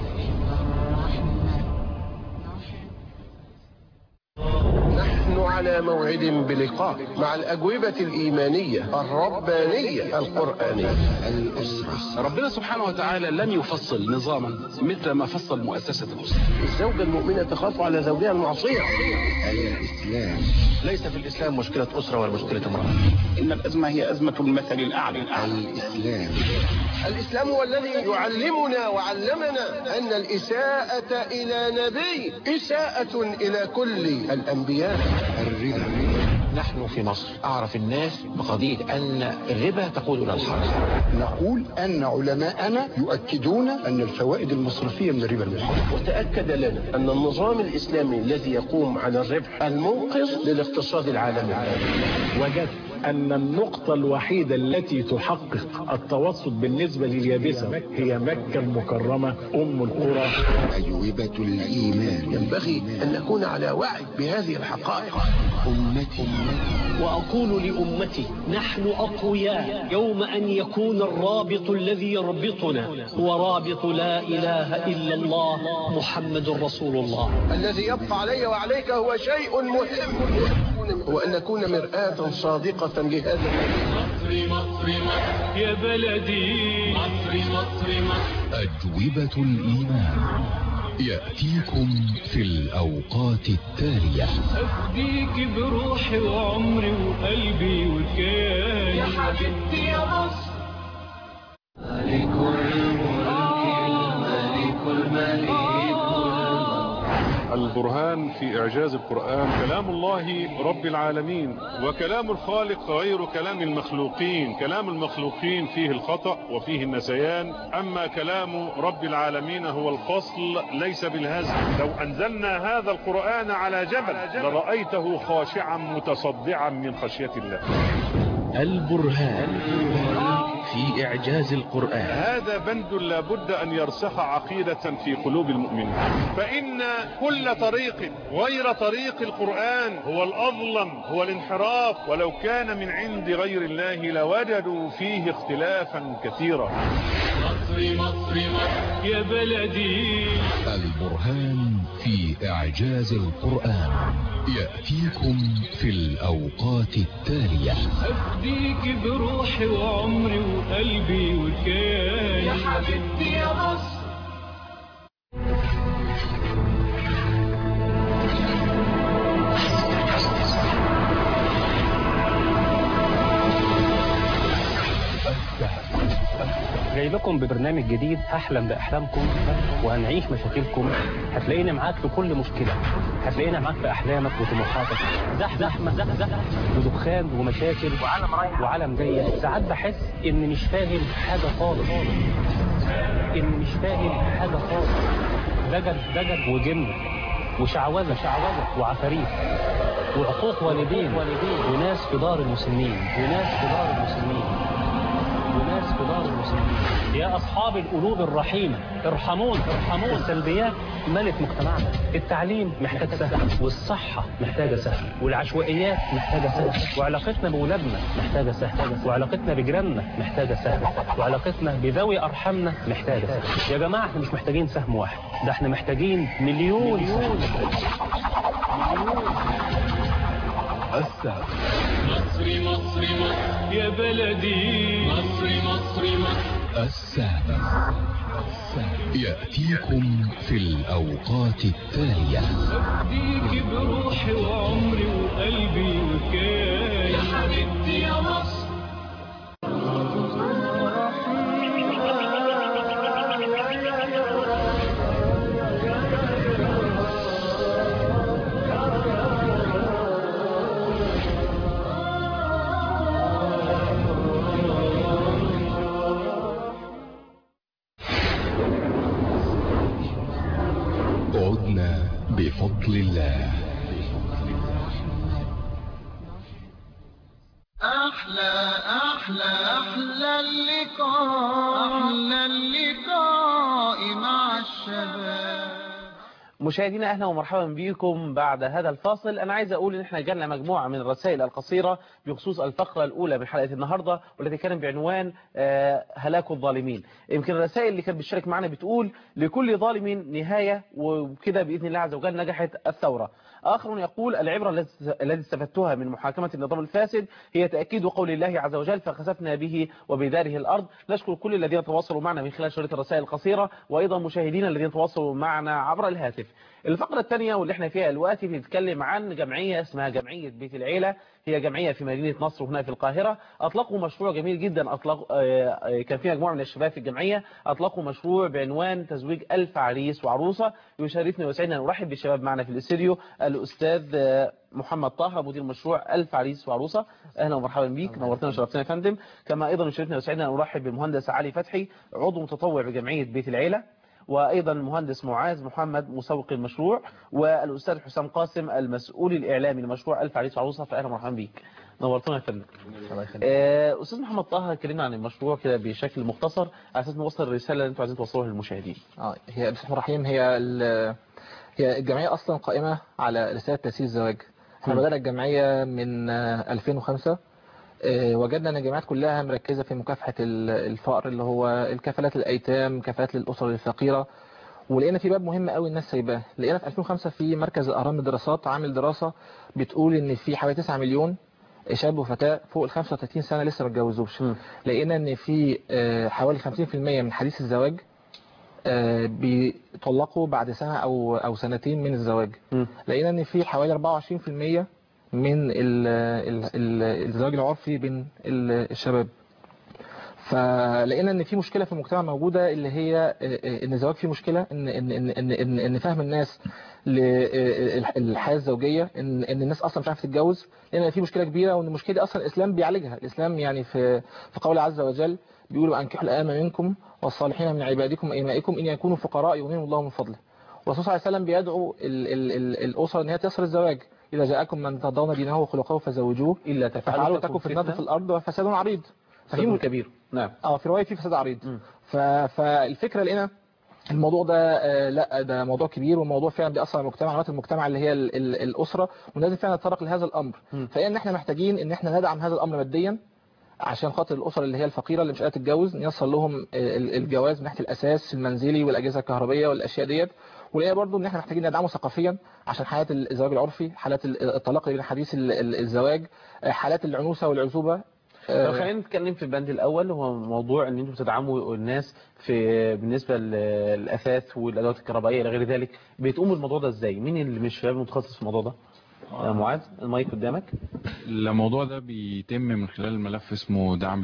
نحن على موعد بلقاء مع الأجوبة الإيمانية الربانية القرآنية. الأسرة، ربنا سبحانه وتعالى لم يفصل نظاما مثل ما فصل مؤسسة الأسرة. الزوجة المؤمنة تخاف على زوجها المعصية. الإسلام، ليس في الإسلام مشكلة أسرة ولا مشكلة امرأة، إن الأزمة هي أزمة المثل الأعلى. الإسلام هو الذي يعلمنا وعلمنا أن الإساءة إلى نبي إساءة إلى كل الأنبياء. الربا، نحن في مصر أعرف الناس بقضية أن الربا تقود إلى الحرب. نقول أن علماءنا يؤكدون أن الفوائد المصرفية من الربا المحرم. وتأكد لنا أن النظام الإسلامي الذي يقوم على الربح المنقذ للاقتصاد العالمي. وجدت أن النقطة الوحيدة التي تحقق التوسط بالنسبة لليابسة هي مكة المكرمة أم القرى. أجوبة الإيمان، ينبغي أن نكون على وعي بهذه الحقائق. أمتي، وأقول لأمتي: نحن أقوياء يوم أن يكون الرابط الذي يربطنا هو رابط لا إله إلا الله محمد رسول الله. الذي يبقى علي وعليك هو شيء مهم، هو أن نكون مرآة صادقة لهذا. مصر مصر مصر يا بلدي، مصر مصر مصر. أجوبة الإيمان يأتيكم في الأوقات التالية. أفديك بروحي وعمري وقلبي وكياني يا حبيبتي يا مصر. ملك الملك الملك. البرهان في إعجاز القرآن كلام الله رب العالمين، وكلام الخالق غير كلام المخلوقين. كلام المخلوقين فيه الخطأ وفيه النسيان، أما كلام رب العالمين هو الفصل ليس بالهزل. لو أنزلنا هذا القرآن على جبل لرأيته خاشعا متصدعا من خشية الله. البرهان في إعجاز القرآن. هذا بند لابد أن يرسخ عقيدة في قلوب المؤمنين، فإن كل طريق غير طريق القرآن هو الأظلم، هو الانحراف، ولو كان من عند غير الله لوجدوا فيه اختلافا كثيرا. مصر مصر مصر يا بلدي. البرهان في إعجاز القرآن يأتيكم في الأوقات التالية. أفديك بروحي وعمري وقلبي وكياني يا حبيبتي يا مصر. جاي لكم ببرنامج جديد هحلم بأحلامكم وهنعيش مشاكلكم. هتلاقينا معاك في كل مشكلة، هتلاقينا معاك في أحلامك وطموحاتك. زحمة ودخان ومشاكل وعالم رايح وعالم جاي. ساعات بحس إن مش فاهم حاجة خالص، دجل وجن وشعوذة وعفاريت وعقوق والدين وناس في دار المسلمين يا أصحاب القلوب الرحيمة ارحمون. السلبيات ملت مجتمعنا. التعليم محتاج سهل، والصحة محتاجة سهل، والعشوائيات محتاجة سهل، وعلاقتنا بولادنا محتاجة سهل، وعلاقتنا بجيراننا محتاجة سهل، وعلاقتنا بذوي أرحامنا محتاجة سهل. يا جماعة احنا مش محتاجين سهم واحد، ده احنا محتاجين مليون سهم. السهم. مصر مصر مصر يا بلدي، مصر مصر مصر. السهم يأتيكم في الأوقات التالية. أفديك بروحي وعمري وقلبي وكياني يا حبيبتي يا مصر. لقاؤنا بفضل الله. أحلى اللقاء مع الشباب. مشاهدينا اهلا ومرحبا بكم بعد هذا الفاصل. انا عايز اقول ان احنا جالنا مجموعه من الرسائل القصيره بخصوص الفقره الاولى من حلقه النهارده والتي كانت بعنوان هلاك الظالمين. يمكن الرسائل اللي كانت بتشارك معنا بتقول لكل ظالم نهايه، وكده باذن الله عز وجل نجحت الثوره. آخر يقول العبرة التي استفدتها من محاكمة النظام الفاسد هي تأكيد قول الله عز وجل فخسفنا به وبداره الأرض. نشكر كل الذين تواصلوا معنا من خلال شريط الرسائل القصيرة، وأيضا مشاهدينا الذين تواصلوا معنا عبر الهاتف. الفقرة الثانية واللي احنا فيها دلوقتي بنتكلم عن جمعية اسمها جمعية بيت العيلة. هي جمعية في مدينة نصر هنا في القاهرة. أطلقوا مشروع جميل جدا. كان في مجموعة من الشباب في الجمعية أطلقوا مشروع بعنوان تزويج 1000 عريس وعروسة. يشرفني ويسعدنا أن نرحب بالشباب معنا في الاستديو الأستاذ محمد طه مدير مشروع 1000 عريس وعروسة. أهلا ومرحبا بيك، نورتنا وشرفتنا يا فندم. كما أيضا يشرفني ويسعدنا أن نرحب بالمهندس علي فتحي عضو متطوع بجمعية بيت العيلة، وأيضا المهندس معاذ محمد مسوق المشروع، والأستاذ حسام قاسم المسؤول الإعلامي لمشروع 1000 عريس وعروسة. فأهلا ومرحبا بيك، نورتنا يا فندم. أستاذ محمد طه كلمنا عن المشروع كده بشكل مختصر على أساس نوصل الرسالة اللي أنتم عايزين توصلوها للمشاهدين. هي بسم الله الرحمن الرحيم. هي الجمعية أصلا قائمة على رسالة تأسيس الزواج. احنا بدأنا الجمعية من 2005. وجدنا ان الجامعات كلها مركزة في مكافحة الفقر، اللي هو الكفالات للأيتام، كفالات للأسر الفقيرة. ولقينا في باب مهم قوي الناس سايباه. لقينا في 2005 في مركز الأهرام للدراسات عامل دراسة بتقول ان في حوالي 9 مليون شاب وفتاة فوق ال 35 سنة لسه ما اتجوزوش. لقينا ان في حوالي 50% من حديث الزواج بيطلقوا بعد سنة أو سنتين من الزواج. لقينا ان في حوالي 24% من الزواج العرفي بين الشباب. فلقينا ان في مشكله في المجتمع موجوده، اللي هي ان الزواج فيه مشكله، ان فهم الناس للحياه الزوجيه، ان الناس اصلا مش عارفه تتجوز. لان في مشكله كبيره، وان المشكله دي اصلا الاسلام بيعالجها. الاسلام يعني في قوله عز وجل بيقولوا انكحوا الايام منكم والصالحين من عبادكم وامائكم ان يكونوا فقراء يغنيهم الله من فضله. والرسول صلى الله عليه وسلم بيدعو الاسره ان هي تيسر الزواج. إذا جاءكم من ترضون دينه وخلقه فزوجوه إلا تفعلوا تكن فتنة في الأرض وفساد عريض. ففي كبير. نعم. في رواية في فساد عريض. فالفكرة لقينا الموضوع ده لا ده موضوع كبير، وموضوع فعلا بيأثر على المجتمع، على المجتمع اللي هي الأسرة، ولازم فعلا نتطرق لهذا الأمر. فإن احنا محتاجين ان احنا ندعم هذا الأمر ماديا عشان خاطر الأسر اللي هي الفقيرة اللي مش قادرة تتجوز نيصل لهم الجواز من ناحية الأساس المنزلي والأجهزة الكهربائية والأشياء ديت. ولقينا برضو ان احنا محتاجين ندعمه ثقافيا عشان حالات الزواج العرفي، حالات الطلاق اللي بين حديث الزواج، حالات العنوسة والعزوبة. خلينا نتكلم في البند الاول، هو موضوع ان انتم بتدعموا الناس بالنسبه للاثاث والادوات الكهربائيه الى غير ذلك. بتقوموا الموضوع ده ازاي؟ مين اللي مش شباب متخصص في الموضوع ده؟ معاذ المايك قدامك. الموضوع ده بيتم من خلال ملف اسمه دعم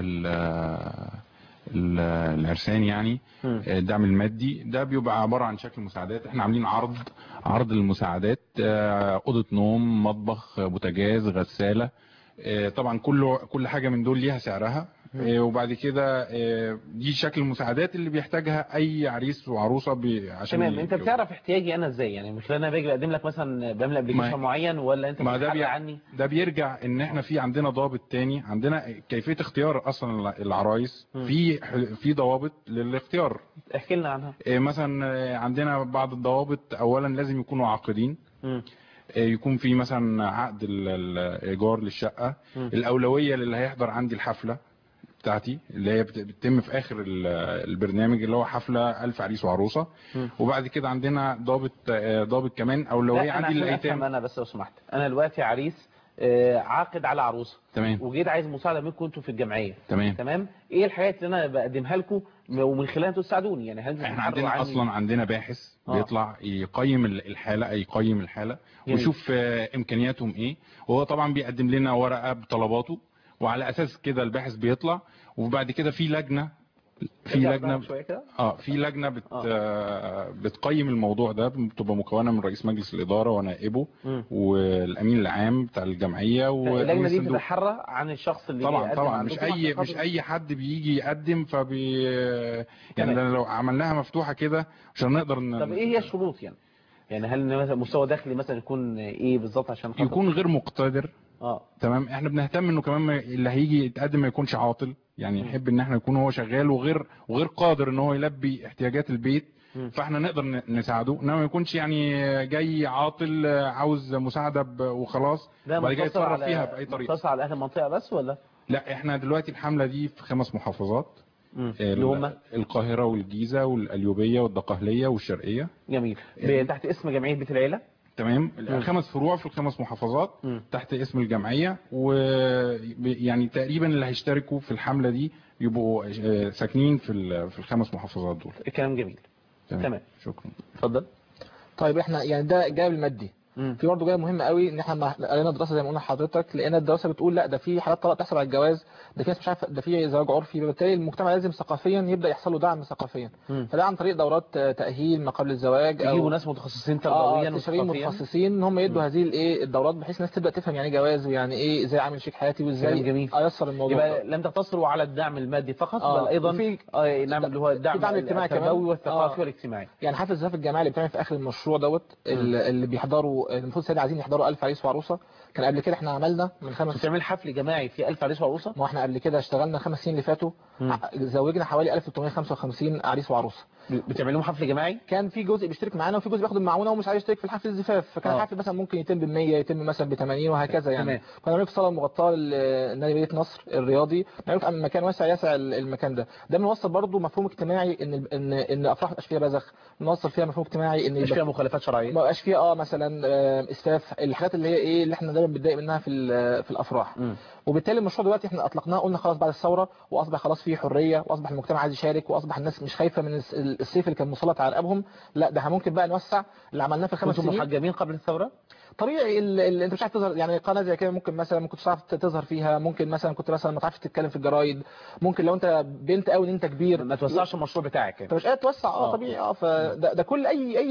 العرسان، يعني الدعم المادي. ده بيبقى عبارة عن شكل مساعدات. احنا عاملين عرض المساعدات، أوضة نوم، مطبخ، بوتاجاز، غسالة. طبعا كل حاجة من دول ليها سعرها. وبعد كده دي شكل المساعدات اللي بيحتاجها اي عريس وعروسه عشان تمام. انت بتعرف احتياجي انا ازاي؟ يعني من خلال انا باجي اقدم لك مثلا بملأ ابلكيشن معين، ولا انت بتحكي عني؟ ده بيرجع ان احنا عندنا ضابط تاني، عندنا كيفيه اختيار اصلا العرايس. في ضوابط للاختيار. احكي لنا عنها. مثلا عندنا بعض الضوابط. اولا لازم يكونوا عاقدين. يكون في مثلا عقد الايجار للشقه. الاولويه للي هيحضر عندي الحفله بتاعتي اللي هي بتتم في اخر البرنامج، اللي هو حفله 1000 عريس وعروسه. وبعد كده عندنا ضابط كمان اولويه عندي للايتام. انا بس لو سمحت، انا دلوقتي عريس عاقد على عروسه، تمام، وجيت عايز مساعده منكم انتوا في الجمعيه، تمام. ايه الحاجات اللي انا بقدمها لكم ومن خلالها انتوا تساعدوني؟ يعني هل احنا عندنا اصلا عندنا باحث بيطلع يقيم الحاله ويشوف امكانياتهم ايه، وهو طبعا بيقدم لنا ورقه بطلباته، وعلى اساس كده الباحث بيطلع. وبعد كده في لجنه بتقيم الموضوع ده، بتبقى مكونه من رئيس مجلس الاداره ونائبه والامين العام بتاع الجمعيه. اللجنه دي بتتحرى عن الشخص اللي طبعا مش اي حد بيجي يقدم يعني لو عملناها مفتوحه كده مش هنقدر طب ايه هي الشروط يعني؟ يعني هل مثلا مستوى دخلي مثلا يكون ايه بالظبط عشان خاطر يكون غير مقتدر. اه تمام. احنا بنهتم انه كمان اللي هيجي يتقدم ما يكونش عاطل، يعني نحب ان احنا يكون هو شغال وغير قادر ان هو يلبي احتياجات البيت، فاحنا نقدر نساعده، انما ما يكونش يعني جاي عاطل عاوز مساعده وخلاص وبعد كده يتصرف فيها باي طريقه. مقتصر على اهل المنطقه بس ولا؟ لا، احنا دلوقتي الحمله دي في 5 محافظات، اللي هم القاهره والجيزه والقليوبيه والدقهليه والشرقيه. جميل. تحت اسم جمعيه بيت العيله. تمام. 5 فروع في ال5 محافظات تحت اسم الجمعيه، ويعني تقريبا اللي هيشتركوا في الحمله دي يبقوا ساكنين في ال5 محافظات دول. الكلام جميل. تمام. شكرا. اتفضل. طيب احنا يعني ده الجانب المادي. في برضه جانب مهم قوي ان احنا قرينا دراسه زي ما قلنا لحضرتك، لقينا الدراسه بتقول لا ده في حالات طلاق تحصل على الجواز، ده في ناس مش عارفه، ده في زواج عرفي، فبالتالي المجتمع لازم ثقافيا يبدا يحصل له دعم ثقافيا. فده عن طريق دورات تاهيل ما قبل الزواج، او يجيبوا ناس متخصصين تربويا وثقافيا متخصصين ان هم يدوا هذه الدورات بحيث الناس تبدا تفهم يعني ايه جواز ويعني ايه ازاي اعمل شريك حياتي وازاي ايسر الموضوع. يبقى لم تقتصروا على الدعم المادي فقط بل ايضا نعم اللي هو الدعم الاجتماعي التربوي والثقافي والاجتماعي. يعني حفل الزفاف الجماعي اللي بتعمل في اخر المشروع دوت اللي بيحضروا المفروض السيدة عايزين يحضروا 1000 عريس وعروسه. كان قبل كده احنا عملنا من 5 بتعمل حفل جماعي في 1000 عريس وعروسه. ما احنا قبل كده اشتغلنا 5 سنين اللي فاتوا زوجنا حوالي 1355 عريس وعروسه. بتعمل لهم حفل جماعي؟ كان في جزء بيشترك معانا وفي جزء بياخد المعونه ومش عايز يشترك في الحفل الزفاف، فكان الحفل مثلا ممكن يتم ب100 يتم مثلا ب80 وهكذا يعني. كنا بنعمل في الصاله المغطاه لنادي مدينه نصر الرياضي، بنعمل في مكان واسع يسع المكان ده بنوصل برضو مفهوم اجتماعي ان افراح ما تبقاش فيها بذخ، نوصل فيها مفهوم اجتماعي ان مش فيها مخالفات شرعيه، ما يبقاش فيها مثلا اسفاف، الحاجات اللي هي ايه اللي احنا دايما بنتضايق منها في الافراح. وبالتالي المشروع دلوقتي احنا اطلقناه، قلنا خلاص بعد الثوره واصبح خلاص فيه حريه واصبح المجتمع عايز يشارك واصبح الناس مش خايفه من السيف اللي كان مسلط على رقابهم، لا ده ممكن بقى نوسع اللي عملناه في 5 سنين. كنتم محجبين قبل الثوره؟ طبيعي انت مش عارف تظهر، يعني قناه زي كده ممكن مثلا ما كنتش تعرف تظهر فيها، ممكن مثلا كنت مثلا ما تعرفش تتكلم في الجرايد، ممكن لو انت بنت قوي ان انت كبير ما توسعش المشروع بتاعك انت مش قادر توسع. طبيعي فده كل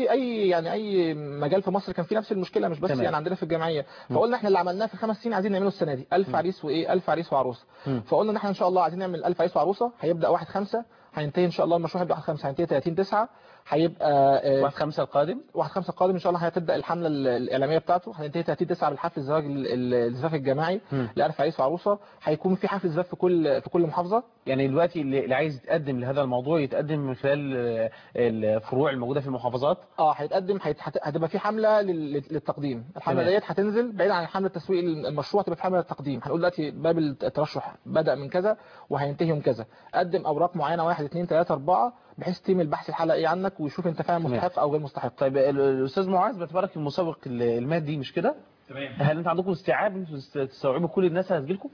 اي مجال في مصر كان فيه نفس المشكله، مش بس يعني عندنا في الجمعيه. فقلنا احنا اللي عملناه في 5 سنين عايزين نعمله السنه دي 1000 عريس 1000 عريس وعروسه. فقلنا ان احنا ان شاء الله عايزين نعمل 1000 عريس وعروسه، هيبدا 1/5 هينتهي ان شاء الله المشروع هيبدا 1/5 هينتهي 30/9 هيبقى 1/5 القادم 1/5 القادم ان شاء الله هتبدا الحمله الاعلاميه بتاعته، هتنتهي 30/9 بالحفل الزواج الزفاف الجماعي ل1000 عريس وعروسه. هيكون في حفل زفاف في كل محافظه. يعني دلوقتي اللي عايز يتقدم لهذا الموضوع يتقدم من خلال الفروع الموجوده في المحافظات. هيتقدم هتبقى في حمله للتقديم. الحمله ديت هتنزل بعيد عن حمله تسويق المشروع، تبقى في حمله التقديم. هنقول دلوقتي باب الترشح بدا من كذا وهينتهي يوم كذا، قدم اوراق معينه 1 2 3 4 بحيث تيم البحث الحلقه ايه عنك ويشوف انت فعلا مستحق او غير مستحق. طيب الاستاذ معاذ باعتبارك المسوق المادي مش كده؟ تمام. هل انت عندكم استيعاب تستوعبوا كل الناس اللي هتجيلكم؟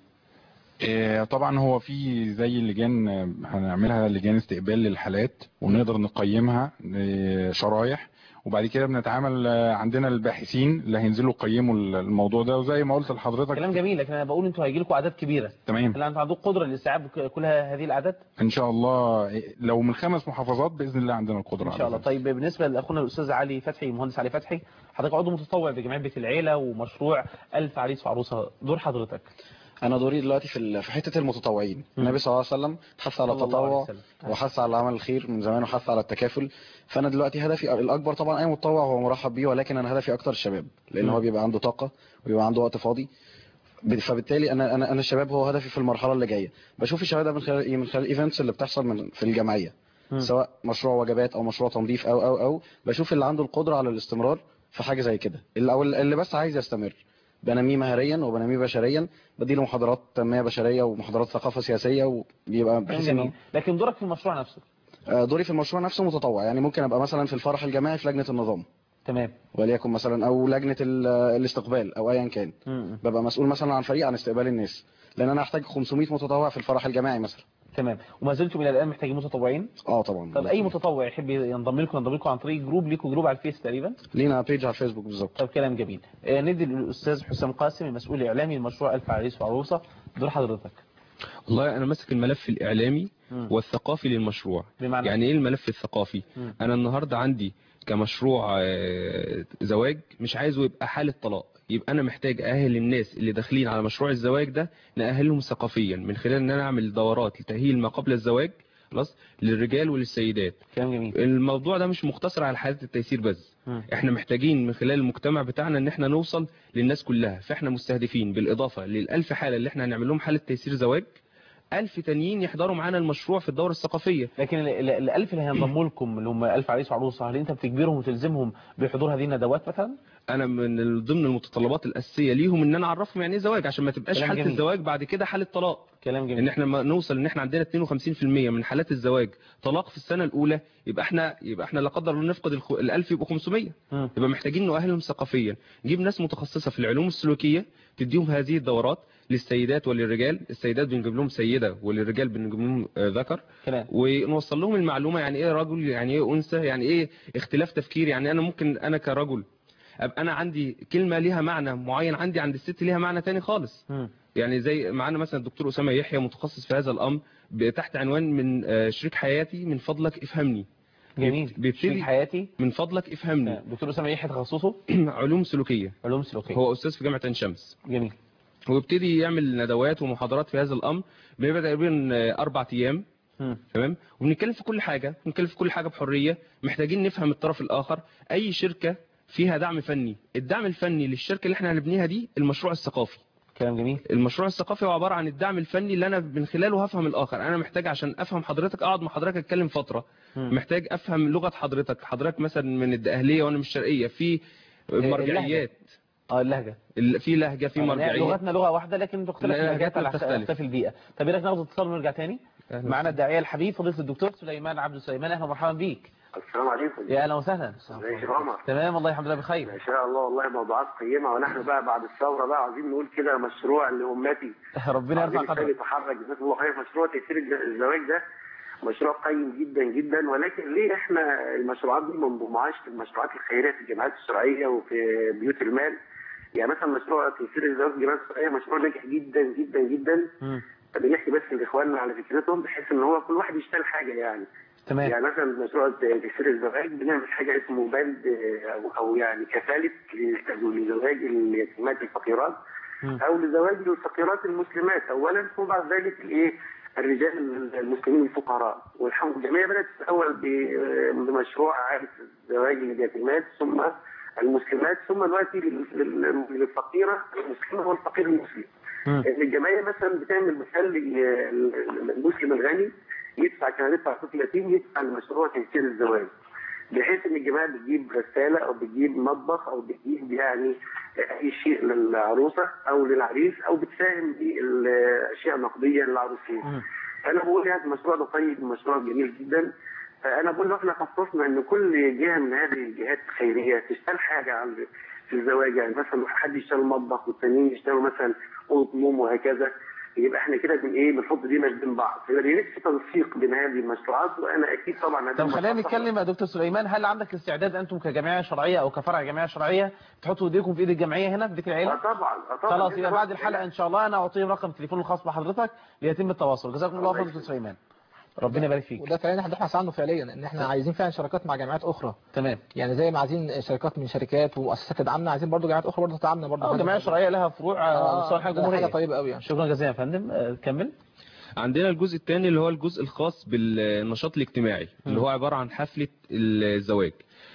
طبعا هو في زي لجان هنعملها لجان استقبال للحالات ونقدر نقيمها شرايح، وبعد كده بنتعامل عندنا الباحثين اللي هينزلوا يقيموا الموضوع ده. وزي ما قلت لحضرتك كلام جميل، لكن انا بقول انتوا هيجي لكم اعداد كبيره. تمام. هل انتوا عندكم قدره لاستيعاب كل هذه الاعداد؟ ان شاء الله لو من 5 محافظات باذن الله عندنا القدره ان شاء الله. طيب بالنسبه لاخونا الاستاذ علي فتحي، مهندس علي فتحي، حضرتك عضو متطوع بجمعيه بيت العيله ومشروع 1000 عريس وعروسه، دور حضرتك؟ انا دوري دلوقتي في حته المتطوعين. النبي صلى الله عليه وسلم حث على التطوع وحث على عمل الخير من زمان وحث على التكافل. فانا دلوقتي هدفي الاكبر طبعا اي متطوع هو مرحب بيه، ولكن انا هدفي اكتر الشباب، لان هو بيبقى عنده طاقه وبيبقى عنده وقت فاضي. فبالتالي انا الشباب هو هدفي في المرحله اللي جايه. بشوف الشباب ده من خلال ايه؟ من خلال الايفنتس اللي بتحصل في الجمعيه، سواء مشروع وجبات او مشروع تنظيف او بشوف اللي عنده القدره على الاستمرار في حاجه زي كده، اللي بس عايز يستمر، بنميه مهريا وبنميه بشريا، بديله محاضرات تنميه بشريه ومحاضرات ثقافه سياسيه، وبيبقى بحيث انه. لكن دورك في المشروع نفسه؟ دوري في المشروع نفسه متطوع، يعني ممكن ابقى مثلا في الفرح الجماعي في لجنه النظام. تمام. وليكن مثلا او لجنه الاستقبال او ايا كان. ببقى مسؤول مثلا عن فريق عن استقبال الناس، لان انا احتاج 500 متطوع في الفرح الجماعي مثلا. تمام. وما زلتم الى الان محتاجين متطوعين؟ طبعا. طب اي متطوع يحب ينضم لكم عن طريق جروب، ليكم جروب على الفيس تقريبا؟ لينا بيج على الفيسبوك بالظبط. طب كلام جميل. ندي للاستاذ حسام قاسم المسؤول الاعلامي لمشروع 1000 عريس وعروسه، دور حضرتك. والله انا ماسك الملف الاعلامي والثقافي للمشروع. بمعنى يعني ايه الملف الثقافي؟ انا النهارده عندي كمشروع زواج مش عايزه يبقى حالة طلاق، يبقى انا محتاج اهل الناس اللي داخلين على مشروع الزواج ده نأهلهم ثقافيا من خلال ان انا اعمل دورات لتأهيل ما قبل الزواج خلاص للرجال وللسيدات. كلام جميل. الموضوع ده مش مقتصر على حالات التيسير بس، احنا محتاجين من خلال المجتمع بتاعنا ان احنا نوصل للناس كلها، فاحنا مستهدفين بالاضافه لل1000 حاله اللي احنا هنعمل لهم حاله تيسير زواج 1000 تانيين يحضروا معانا المشروع في الدورة الثقافية. لكن ال1000 اللي هينضموا لكم اللي هم 1000 عريس وعروسة، هل انت بتجبرهم وتلزمهم بحضور هذه الندوات مثلا؟ انا من ضمن المتطلبات الاساسيه ليهم ان انا اعرفهم يعني ايه زواج، عشان ما تبقاش حاله جميل. الزواج بعد كده حاله طلاق. كلام جميل. ان احنا ما نوصل ان احنا عندنا 52% من حالات الزواج طلاق في السنه الاولى، يبقى احنا لا قدر الله نفقد ال1000 يبقوا 500. يبقى محتاجين نؤهلهم ثقافيا، نجيب ناس متخصصه في العلوم السلوكيه تديهم هذه الدورات للسيدات وللرجال. السيدات بنجيب لهم سيده وللرجال بنجيب لهم ذكر، ونوصل لهم المعلومه يعني ايه رجل، يعني ايه انثى، يعني ايه اختلاف تفكير. يعني انا ممكن انا كرجل ابقى انا عندي كلمه ليها معنى معين، عند الست ليها معنى تاني خالص. يعني زي معانا مثلا الدكتور اسامه يحيى متخصص في هذا الامر تحت عنوان من شريك حياتي من فضلك افهمني. جميل. شريك حياتي من فضلك افهمني. دكتور اسامه يحيى تخصصه علوم سلوكيه. علوم سلوكيه. هو استاذ في جامعه عين شمس. جميل. ويبتدي يعمل ندوات ومحاضرات في هذا الامر، بيبقى تقريبا 4 ايام. تمام. وبنتكلم في كل حاجه، بنتكلم في كل حاجه بحريه. محتاجين نفهم الطرف الاخر. اي شركه فيها دعم فني، الدعم الفني للشركه اللي احنا هنبنيها دي المشروع الثقافي. كلام جميل. المشروع الثقافي هو عباره عن الدعم الفني اللي انا من خلاله هفهم الاخر. انا محتاج عشان افهم حضرتك اقعد مع حضرتك اتكلم فتره. محتاج افهم لغه حضرتك مثلا من الدقهليه وانا من الشرقيه، في مرجعيات. اللهجه في لهجه، في مرجعيه. لغتنا لغه واحده لكن تختلف اللهجات على اختلاف البيئه. طب ايه رايك ناخد اتصال ونرجع تاني؟ معنا الداعيه الحبيب فضيله الدكتور سليمان عبد سليمان. اهلا ومرحبا بيك. السلام عليكم. يا اهلا وسهلا. ازيك يا عمر؟ تمام والله الحمد لله بخير. ما شاء الله، والله موضوعات قيمه، ونحن بقى بعد الثوره بقى عايزين نقول كده مشروع لامتي. ربنا يرفع قدرك. يتحرك جزاكم الله خير. مشروع تيسير الزواج ده مشروع قيم جدا جدا، ولكن ليه احنا المشروعات دي ما بنضمهاش في المشروعات الخيريه في الجمعيات الشرعيه وفي بيوت المال؟ يعني مثلا مشروع تيسير الزواج في الجمعيات الشرعيه مشروع ناجح جدا جدا جدا. بنحكي بس لاخواننا على فكرتهم بحيث ان هو كل واحد يشتغل حاجه يعني. تمام. يعني مثلا مشروع تيسير الزواج بنعمل حاجه اسمه بند او يعني كفاله لزواج اليتيمات الفقيرات او لزواج الفقيرات المسلمات اولا، ثم بعد ذلك الايه الرجال المسلمين الفقراء. والحمد لله الجمعيه بدات الاول بمشروع اعاده زواج اليتيمات ثم المسلمات ثم دلوقتي للفقيره المسلمه والفقير المسلم. الجمعيه مثلا بتعمل مثال المسلم الغني يدفع كان يدفع 30 يدفع لمشروع تيسير الزواج، بحيث ان الجماعه بتجيب غساله او بتجيب مطبخ او بتجيب يعني اي شيء للعروسه او للعريس او بتساهم بالاشياء النقديه للعروسين. فانا بقول يعني المشروع ده طيب، مشروع جميل جدا. فانا بقول له احنا خصصنا ان كل جهه من هذه الجهات الخيريه تشتغل حاجه في الزواج، يعني مثلا حد يشتغل مطبخ والثانيين يشتغلوا مثلا اوضه نوم وهكذا، يبقى احنا كده بنحط دي بين بعض، يبقى في تنسيق بين هذه المشروعات. وانا اكيد طبعا طب خلينا نتكلم يا دكتور سليمان، هل عندك استعداد انتم كجمعيه شرعيه او كفرع جمعيه شرعيه تحطوا ايديكم في ايد الجمعيه هنا في بيت العيله؟ طبعا. خلاص يبقى بعد الحلقه ان شاء الله انا اعطيهم رقم التليفون الخاص بحضرتك ليتم التواصل. جزاكم الله خير دكتور سليمان. ربنا يبارك فيك. وده فعلا احنا بنبحث عنه فعليا، ان احنا عايزين فعلا شراكات مع جامعات اخرى. تمام. يعني زي ما عايزين شركات من شركات ومؤسسات تدعمنا، عايزين برضو جامعات اخرى برضو تدعمنا برضو. الجمعيه الشرعيه لها فروع على مستوى الحاجه الجمهوريه. حاجه طيبه قوي يعني. شكرا جزيلا يا فندم. كمل. عندنا الجزء الثاني اللي هو الجزء الخاص بالنشاط الاجتماعي اللي هو عباره عن حفله الزواج.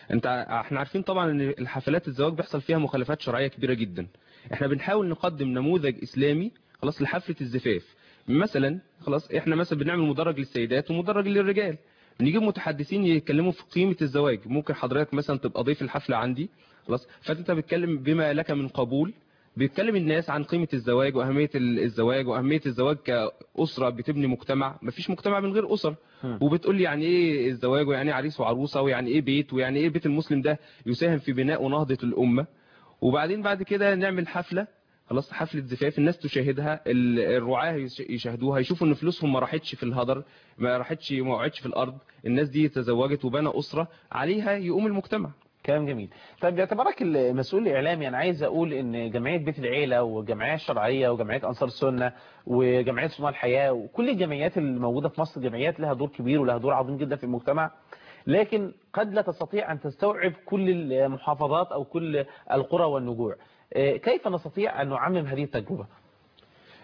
احنا عارفين طبعا ان الحفلات الزواج بيحصل فيها مخالفات شرعيه كبيره جدا. احنا بنحاول نقدم نموذج اسلامي خلاص لحفله الزفاف. مثلا خلاص احنا مثلا بنعمل مدرج للسيدات ومدرج للرجال، بنجيب متحدثين يتكلموا في قيمه الزواج. ممكن حضرتك مثلا تبقى ضيف الحفله عندي خلاص، فانت بتتكلم بما لك من قبول، بيتكلم الناس عن قيمه الزواج واهميه الزواج واهميه الزواج كاسره بتبني مجتمع. مفيش مجتمع من غير اسر. وبتقول لي يعني ايه الزواج ويعني ايه عريس وعروسه ويعني ايه بيت ويعني ايه بيت المسلم ده يساهم في بناء ونهضه الامه. وبعدين بعد كده نعمل حفله خلاص، حفله زفاف الناس تشاهدها، الرعاه يشاهدوها، يشوفوا ان فلوسهم ما راحتش في الهدر، ما وقعتش في الارض. الناس دي تزوجت وبنى اسره عليها يقوم المجتمع. كلام جميل. طيب باعتبارك المسؤول الاعلامي انا عايز اقول ان جمعيه بيت العيله والجمعيه الشرعيه وجمعيه انصار السنه وجمعيه صناع الحياه وكل الجمعيات الموجوده في مصر جمعيات لها دور كبير ولها دور عظيم جدا في المجتمع، لكن قد لا تستطيع ان تستوعب كل المحافظات او كل القرى والنجوع. كيف نستطيع ان نعمم هذه التجربه؟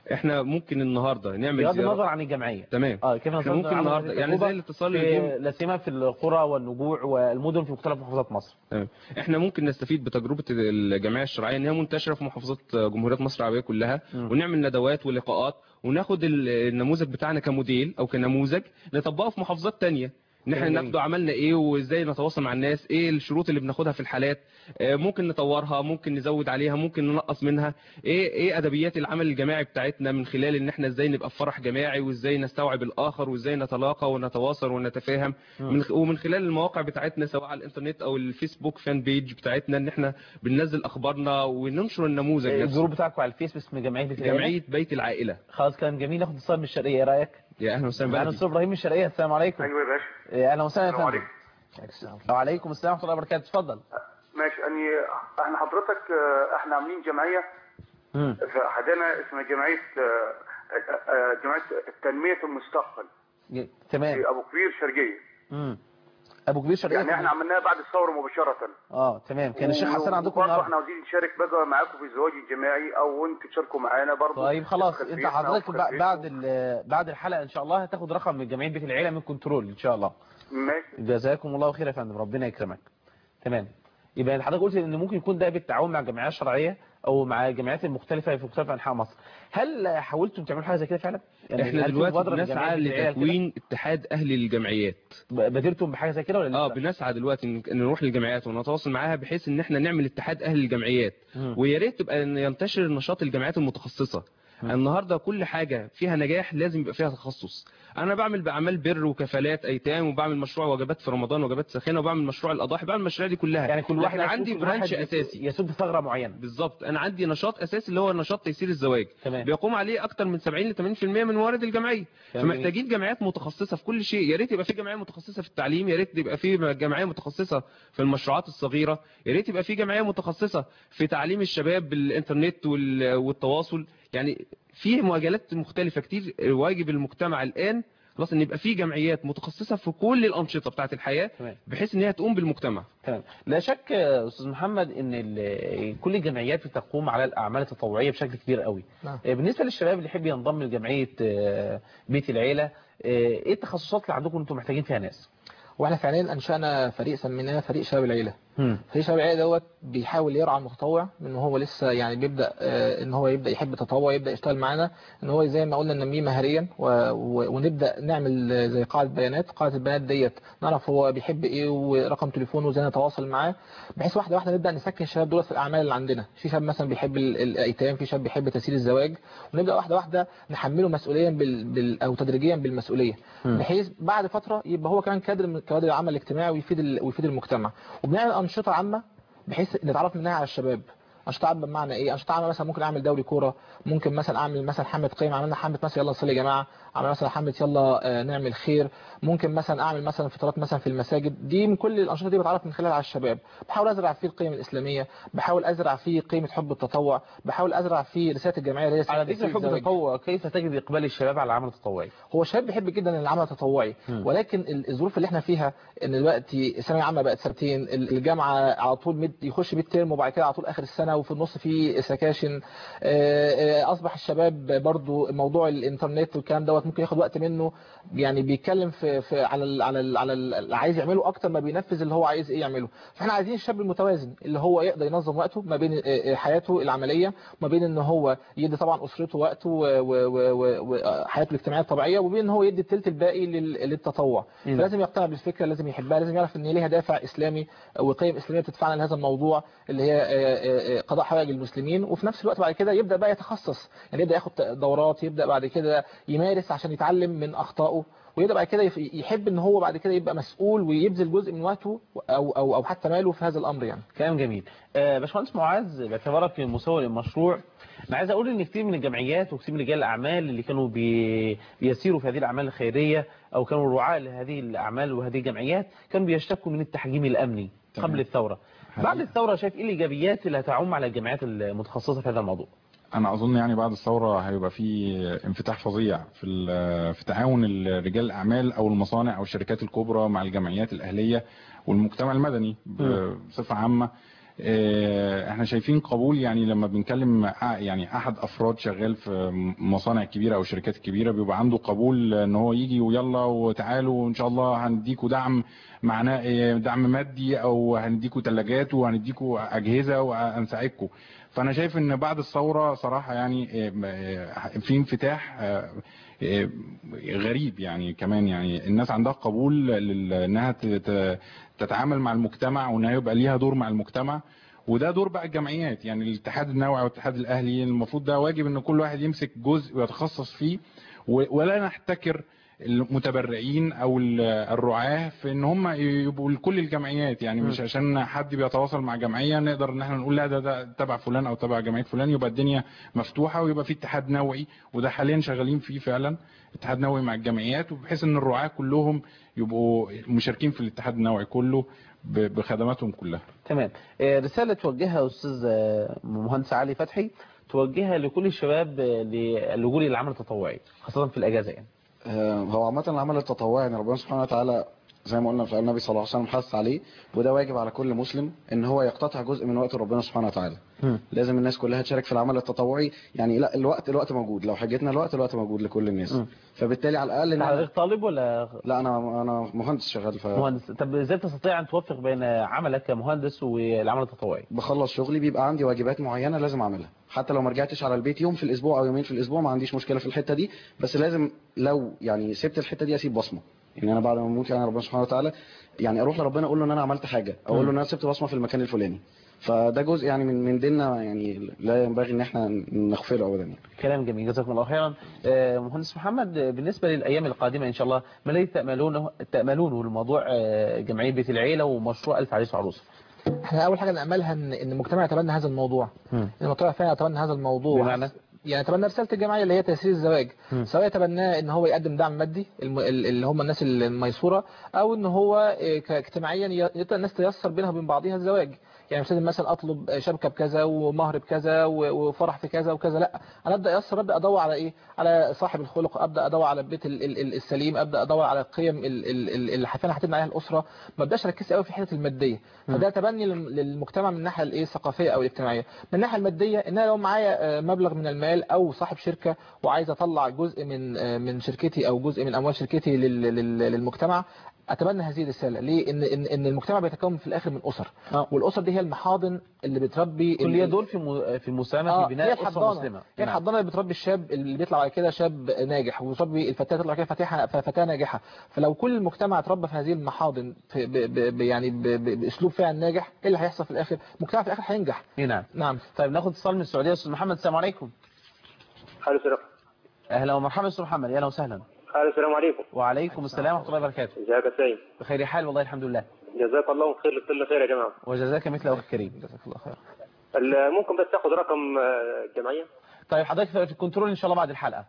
احنا ممكن النهارده نعمل بغض النظر عن الجمعيه. تمام. كيف احنا ممكن النهارده يعني زي الاتصال لا سيما في القرى والنجوع والمدن في مختلف محافظات مصر. تمام. احنا ممكن نستفيد بتجربه الجمعيه الشرعيه ان هي منتشره في محافظات جمهوريه مصر العربيه كلها، ونعمل ندوات ولقاءات وناخد النموذج بتاعنا كموديل او كنموذج نطبقه في محافظات تانية، ان احنا ناخده عملنا ايه وازاي نتواصل مع الناس، ايه الشروط اللي بناخدها في الحالات، ممكن نطورها، ممكن نزود عليها، ممكن ننقص منها، ايه ادبيات العمل الجماعي بتاعتنا من خلال ان احنا ازاي نبقى في فرح جماعي، وازاي نستوعب الاخر، وازاي نتلاقى ونتواصل ونتفاهم، ومن خلال المواقع بتاعتنا سواء على الانترنت او الفيسبوك فان بيج بتاعتنا ان احنا بننزل اخبارنا وننشر النموذج نفسه. الجروب بتاعكم على الفيس اسمه جمعيه بيت العائله. خلاص كلام جميل. ناخد اتصال من الشرقيه، ايه رايك؟ يا اهلا وسهلا. انا استاذ ابراهيم من الشرقيه. السلام عليكم. ايوه يا باشا. اهلا وسهلا يا فندم. وعليكم السلام ورحمه الله وبركاته. اتفضل. ماشي. احنا حضرتك احنا عاملين جمعيه فحدنا اسمها جمعيه تنميه المستقبل. تمام. في ابو كبير شرقيه. ابو كبير شرقيه. يعني احنا عملناها بعد الثوره مباشره. تمام. كان الشيخ حسن عندكم النهارده. احنا عاوزين نشارك بقى معاكم في الزواج الجماعي او انتوا تشاركوا معانا برضه. طيب خلاص، انت حضرتك بعد الحلقه ان شاء الله هتاخد رقم من جمعيه بيت العيله من كنترول ان شاء الله. ماشي. جزاكم الله خير يا فندم، ربنا يكرمك. تمام. يبقى حضرتك قلت ان ممكن يكون ده بالتعاون مع الجمعيات الشرعيه او مع الجمعيات المختلفه في مختلف انحاء مصر. هل حاولتم تعملوا حاجه زي كده فعلا؟ يعني احنا دلوقتي بنسعى لتكوين اتحاد اهل الجمعيات. بادرتم بحاجه زي كده ولا لسه؟ بنسعى دلوقتي ان نروح للجمعيات ونتواصل معاها بحيث ان احنا نعمل اتحاد اهل الجمعيات، ويا ريت تبقى ينتشر نشاط الجمعيات المتخصصه. النهارده كل حاجه فيها نجاح لازم يبقى فيها تخصص. انا بعمل باعمال بر وكفالات ايتام، وبعمل مشروع وجبات في رمضان وجبات ساخنه، وبعمل مشروع الاضاحي، بعمل المشاريع دي كلها. يعني كل واحد عندي برانش اساسي يسد ثغره معينه. بالظبط. انا عندي نشاط اساسي اللي هو نشاط تيسير الزواج. تمام. بيقوم عليه اكتر من 70 ل 80% من موارد الجمعيه. فمحتاجين جمعيات متخصصه في كل شيء. يا ريت يبقى في جمعيه متخصصه في التعليم، يا ريت يبقى في جمعيه متخصصه في المشروعات الصغيره، يا ريت يبقى في جمعيه متخصصه في تعليم الشباب بالانترنت والتواصل. يعني في مجالات مختلفه كتير. واجب المجتمع الان خلاص ان يبقى في جمعيات متخصصه في كل الانشطه بتاعه الحياه، بحيث ان هي تقوم بالمجتمع. تمام. لا شك استاذ محمد ان كل الجمعيات بتقوم على الاعمال التطوعيه بشكل كبير قوي. بالنسبه للشباب اللي يحب ينضم لجمعيه بيت العيله، ايه التخصصات اللي عندكم انتم محتاجين فيها ناس؟ واحنا فعليا انشانا فريق سميناه فريق شباب العيله. فريق شباب العيله دوت بيحاول يرعى المتطوع من هو لسه يعني بيبدا ان هو يبدا يحب التطوع، يبدا يشتغل معانا، ان هو زي ما قلنا ننميه مهريا ونبدا نعمل زي قاعده بيانات. قاعده البيانات ديت نعرف هو بيحب ايه ورقم تليفونه وازاي نتواصل معاه، بحيث واحده واحده نبدا نسكن الشباب دول في الاعمال اللي عندنا. في شاب مثلا بيحب الايتام، في شاب بيحب تسهيل الزواج، ونبدا واحده واحده نحمله مسؤوليا او تدريجيا بالمسؤوليه، بحيث بعد فتره يبقى هو كمان كادر من كوادر العمل الاجتماعي ويفيد المجتمع. وبنعمل انشطه عامه بحيث نتعرف منها على الشباب. انشطه عامه بمعنى ايه؟ انشطه عامه مثلا ممكن اعمل دوري كوره، ممكن مثلا اعمل مثلا حمله قيم، عملنا حمله مثلا يلا نصلي يا جماعه، عملنا مثلا حمله يلا نعمل خير، ممكن مثلا اعمل مثلا فطارات مثلا في المساجد. دي من كل الانشطه دي بتعرف من خلالها على الشباب. بحاول ازرع فيه القيم الاسلاميه، بحاول ازرع فيه قيمه حب التطوع، بحاول ازرع فيه رساله الجمعيه اللي هي على ذكر حب التطوع. كيف تجد اقبال الشباب على العمل التطوعي؟ هو الشباب بيحب جدا العمل التطوعي، ولكن الظروف اللي احنا فيها ان دلوقتي الثانويه العامه بقت سنتين، الجامعه على طول يخش ميد ترم وبعد كده على طول اخر السنه، وفي النص في سكاشن. اصبح الشباب برضو موضوع الانترنت والكلام دوت ممكن ياخد وقت منه، يعني بيتكلم في على اللي عايز يعمله اكتر ما بينفذ اللي هو عايز ايه يعمله. فاحنا عايزين الشاب المتوازن اللي هو يقدر ينظم وقته ما بين حياته العمليه وما بين ان هو يدي طبعا اسرته وقته وحياته الاجتماعيه الطبيعيه، وبين ان هو يدي الثلث الباقي للتطوع. فلازم يقتنع بالفكره، لازم يحبها، لازم يعرف ان ليها دافع اسلامي وقيم اسلاميه بتدفعنا لهذا الموضوع اللي هي قضاء حوائج المسلمين. وفي نفس الوقت بعد كده يبدا بقى يتخصص، يعني يبدا ياخد دورات، يبدا بعد كده يمارس عشان يتعلم من اخطائه، ويبدا بعد كده يحب ان هو بعد كده يبقى مسؤول ويبذل جزء من وقته او حتى ماله في هذا الامر. يعني كلام جميل. باشمهندس معاذ، باعتبارك مسؤول المشروع، انا عايز اقول ان كتير من الجمعيات وكتير من رجال الاعمال اللي كانوا بيسيروا في هذه الاعمال الخيريه او كانوا رعاة لهذه الاعمال وهذه الجمعيات كانوا بيشتكوا من التحجيم الامني قبل الثوره. بعد الثوره شايف ايه الايجابيات اللي هتعم على الجمعيات المتخصصه في هذا الموضوع؟ انا اظن يعني بعد الثوره هيبقى في انفتاح فظيع في تعاون رجال الاعمال او المصانع او الشركات الكبرى مع الجمعيات الاهليه والمجتمع المدني بصفه عامه. احنا شايفين قبول، يعني لما بنكلم يعني احد افراد شغال في مصانع كبيره او شركات كبيره بيبقى عنده قبول ان هو يجي ويلا وتعالوا ان شاء الله هنديكوا دعم، معناه دعم مادي او هنديكوا ثلاجات وهنديكوا اجهزه وهنساعدكم. فانا شايف ان بعد الثوره صراحه يعني في انفتاح غريب، يعني كمان يعني الناس عندها قبول انها تتعامل مع المجتمع وانها يبقى ليها دور مع المجتمع، وده دور بقى الجمعيات. يعني الاتحاد النوعي والاتحاد الاهلي المفروض ده واجب ان كل واحد يمسك جزء ويتخصص فيه، ولا نحتكر المتبرعين او الرعاة في ان هم يبقوا لكل الجمعيات. يعني مش عشان حد بيتواصل مع جمعية نقدر ان احنا نقول لا ده تبع فلان او تبع جمعية فلان، يبقى الدنيا مفتوحة ويبقى في اتحاد نوعي، وده حاليا شغالين فيه فعلا اتحاد نوعي مع الجمعيات، وبحيث ان الرعاة كلهم يبقوا مشاركين في الاتحاد النوعي كله بخدماتهم كلها. تمام. رسالة توجهها أستاذ مهندس علي فتحي توجهها لكل الشباب للجوء للعمل التطوعي خاصة في الأجازة. يعني هو عامة العمل التطوعي ان ربنا سبحانه وتعالى زي ما قلنا في النبي صلى الله عليه وسلم حث عليه، وده واجب على كل مسلم ان هو يقتطع جزء من وقت ربنا سبحانه وتعالى. لازم الناس كلها تشارك في العمل التطوعي. يعني لا الوقت موجود، لو حاجتنا الوقت موجود لكل الناس. فبالتالي على الاقل ان حضرتك طالب ولا لا انا مهندس شغال مهندس. طب ازاي تستطيع ان توفق بين عملك كمهندس والعمل التطوعي؟ بخلص شغلي بيبقى عندي واجبات معينة لازم اعملها، حتى لو ما رجعتش على البيت يوم في الاسبوع او يومين في الاسبوع ما عنديش مشكلة في الحتة دي، بس لازم لو يعني سبت الحتة دي اسيب بصمة. يعني انا بعد ما اموت يعني ربنا سبحانه وتعالى يعني اروح لربنا اقول له ان انا عملت حاجة، او اقول له ان انا سبت بصمة في المكان الفلاني. فده جزء يعني من ديننا، يعني لا ينبغي ان احنا نغفله ابدا. يعني كلام جميل، جزاكم الله خيرا. مهندس محمد، بالنسبة للايام القادمة ان شاء الله ما الذي تأملونه لموضوع جمعية بيت العيلة ومشروع ألف عريس وعروسة؟ احنا اول حاجة نأملها ان المجتمع يتبنى هذا الموضوع. المجتمع فعلا يتبنى هذا الموضوع. بمعنى يعني تبنى رسالة الجمعية اللي هي تيسير الزواج، سواء يتبناه ان هو يقدم دعم مادي اللي هم الناس الميسورة، او ان هو اجتماعيا الناس تيسر بينها وبين بعضها الزواج. يعني مش لازم مثلا اطلب شبكه بكذا ومهر بكذا وفرح في كذا وكذا، لا انا ابدا ايسر، ابدا ادور على ايه، على صاحب الخلق، ابدا ادور على البيت السليم، ابدا ادور على القيم اللي فعلا هتبني عليها الاسره، ما ابداش اركز قوي في حته الماديه. فده تبني للمجتمع من الناحيه الثقافيه او الاجتماعيه. من الناحيه الماديه ان انا لو معايا مبلغ من المال او صاحب شركه وعايز اطلع جزء من شركتي او جزء من اموال شركتي للمجتمع، اتبنى هذه الرساله. ليه؟ ان المجتمع بيتكون في الاخر من اسر، والاسر دي هي المحاضن اللي بتربي كل دول في المساهمه في بناء اسره مسلمه. هي الحضانه اللي بتربي الشاب اللي بيطلع بعد كده شاب ناجح، وتربي الفتاه تطلع كده فتاه ناجحه. فلو كل المجتمع اتربى في هذه المحاضن يعني باسلوب فعلا ناجح، ايه اللي هيحصل في الاخر؟ المجتمع في الاخر هينجح. نعم. طيب ناخد اتصال من السعوديه. استاذ محمد، السلام عليكم. السلام. اهلا ومرحبا استاذ محمد، اهلا وسهلا. السلام عليكم. وعليكم السلام ورحمه الله وبركاته. ازيك يا سيد؟ بخير حال والله الحمد لله. جزاك الله خير لكل خير يا جماعه. وجزاك مثل اخي الكريم. جزاك الله خير. ممكن بس تاخد رقم الجمعيه؟ طيب حضرتك في الكنترول ان شاء الله بعد الحلقه.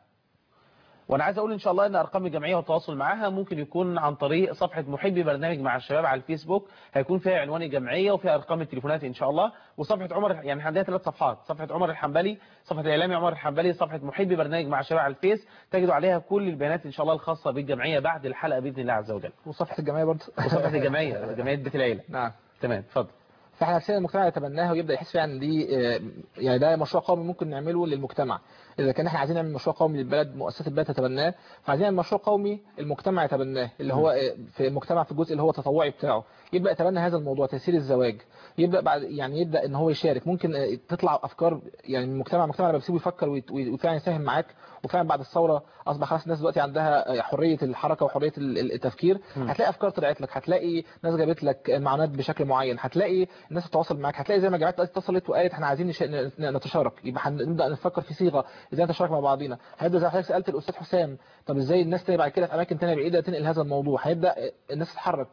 وانا عايز اقول ان شاء الله ان ارقام الجمعيه والتواصل معها ممكن يكون عن طريق صفحه محبي برنامج مع الشباب على الفيسبوك، هيكون فيها عنوان الجمعيه وفيها ارقام التليفونات ان شاء الله، وصفحه عمر، يعني عندنا 3 صفحات، صفحه عمر الحنبلي، صفحه الاعلامي عمر الحنبلي، صفحه محبي برنامج مع الشباب على الفيس، تجدوا عليها كل البيانات ان شاء الله الخاصه بالجمعيه بعد الحلقه باذن الله عز وجل. وصفحه الجمعيه برضه. وصفحه الجمعيه جمعيه بيت العيله. نعم تمام، اتفضل. فاحنا عشان المجتمع يتبناها ويبدا يحس فعلا دي يعني ده مشروع قومي ممكن نعمله للمجتمع. اذا كان احنا عايزين نعمل مشروع قومي للبلد، مؤسسات البلد تتبناه، فعايزين نعمل مشروع قومي المجتمع يتبناه، اللي هو في المجتمع في الجزء اللي هو التطوعي بتاعه يبدا يتبنى هذا الموضوع تيسير الزواج، يبدا بعد يعني يبدا ان هو يشارك. ممكن تطلع افكار يعني المجتمع لما بيسيبه يفكر وفعلا يساهم معاك، وفعلا بعد الثوره اصبح خلاص الناس دلوقتي عندها حريه الحركه وحريه التفكير، هتلاقي افكار طلعت لك، هتلاقي ناس جابت لك معلومات بشكل معين، هتلاقي الناس تتواصل معاك، هتلاقي زي ما جماعات اتصلت وقالت احنا عايزين نتشارك، يبقى هنبدا نفكر في صيغه ازاي نتشارك مع بعضينا. هيبدا زي ما حضرتك سالت الاستاذ حسام، طب ازاي الناس تاني بعد كده في اماكن ثانيه بعيده تنقل هذا الموضوع، هيبدا الناس تتحرك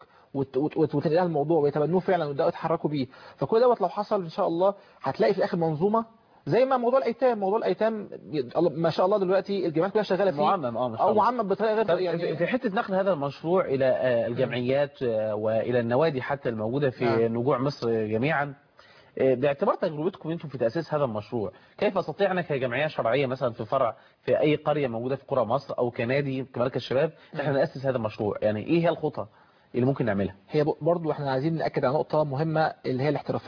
وتنقل الموضوع ويتبنوه فعلا ويبداوا يتحركوا بيه. فكل دوت لو حصل ان شاء الله هتلاقي في الاخر منظومه زي ما موضوع الايتام ما شاء الله دلوقتي الجمعيات كلها شغاله فيه معمم او معمم بطريقه غير يعني في حته نقل هذا المشروع الى الجمعيات والى النوادي حتى الموجوده في نجوع مصر جميعا، باعتبار تجربتكم انتم في تاسيس هذا المشروع، كيف استطيعنا كجمعيه شرعيه مثلا في فرع في اي قريه موجوده في قرى مصر او كنادي كمركز شباب احنا ناسس هذا المشروع؟ يعني ايه هي الخطه اللي ممكن نعملها؟ هي برضو احنا عايزين ناكد على نقطه مهمه اللي هي الاحترافيه.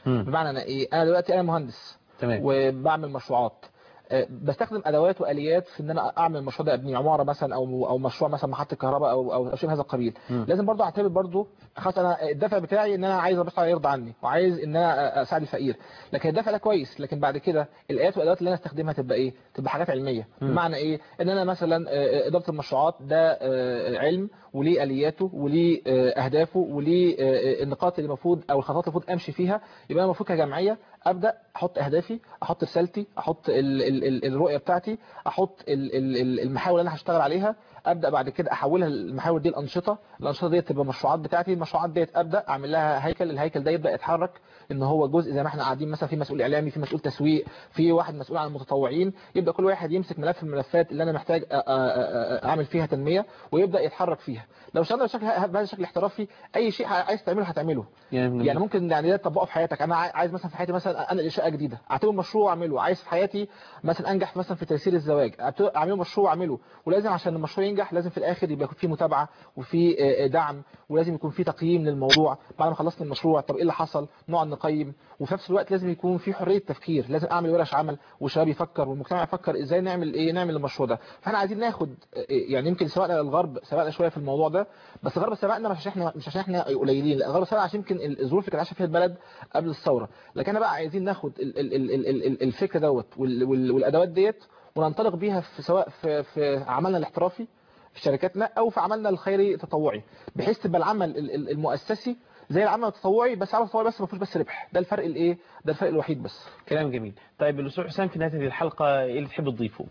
بمعنى انا ايه، انا دلوقتي انا مهندس تمام. وبعمل مشروعات، بستخدم ادوات واليات في ان انا اعمل المشروع ده، ابني عماره مثلا او مشروع مثلا محطه كهرباء او شيء من هذا القبيل. لازم برضو اعتبر برضو خلاص انا الدافع بتاعي ان انا عايز ربنا تعالى يرضى عني وعايز ان انا اساعد الفقير، لكن الدافع ده كويس، لكن بعد كده الايات والادوات اللي انا استخدمها تبقى ايه؟ تبقى حاجات علميه. بمعنى ايه؟ ان انا مثلا اداره المشروعات ده علم وليه الياته وليه اهدافه وليه النقاط اللي المفروض او الخطوات اللي المفروض امشي فيها. يبقى انا المفروض كجمعيه ابدا احط اهدافي، احط رسالتي، احط الرؤيه بتاعتي، احط المحاور اللي انا هشتغل عليها، ابدا بعد كده احولها المحاور دي الانشطه دي تبقى مشروعات بتاعتي، المشروعات دي ابدا اعمل لها هيكل، الهيكل ده يبدا يتحرك ان هو جزء زي ما احنا قاعدين مثلا في مسؤول اعلامي، في مسؤول تسويق، في واحد مسؤول عن المتطوعين، يبدا كل واحد يمسك ملف من الملفات اللي انا محتاج اعمل فيها تنميه ويبدا يتحرك فيها. لو اشتغلنا بهذا الشكل احترافي اي شيء عايز تعمله هتعمله. يعني ممكن يعني ده تطبقه في حياتك. انا عايز مثلا في حياتي مثلا انقل شقه جديده، اعتبره مشروع اعمله. عايز في حياتي مثلا انجح مثلا في تيسير الزواج، اعمله مشروع اعمله. ولازم عشان المشروع ينجح لازم في الاخر يبقى فيه متابعه وفي دعم، ولازم يكون فيه تقييم للموضوع بعد ما خلصت المشروع. طب ايه اللي حصل؟ نقعد نقيم. وفي نفس الوقت لازم يكون في حريه تفكير، لازم اعمل ورش عمل والشباب يفكر والمجتمع يفكر ازاي نعمل ايه، نعمل المشروع ده. فاحنا عايزين ناخد يعني يمكن سبقنا الغرب، سبقنا شويه في الموضوع ده، بس الغرب سبقنا مش عشان احنا قليلين، لا الغرب سبقنا عشان يمكن الظروف اللي كانت عايشه فيها البلد قبل الثوره. لكن انا بقى عايزين ناخد الفكره دوت والادوات ديت وننطلق بيها في سواء في عملنا الاحترافي في شركاتنا او في عملنا الخيري التطوعي، بحيث تبقى العمل المؤسسي زي العمل التطوعي، بس العمل التطوعي بس ما فيهوش بس ربح. ده الفرق الايه، ده الفرق الوحيد بس. كلام جميل. طيب الاستاذ حسام في نهايه هذه الحلقه ايه اللي تحب تضيفه؟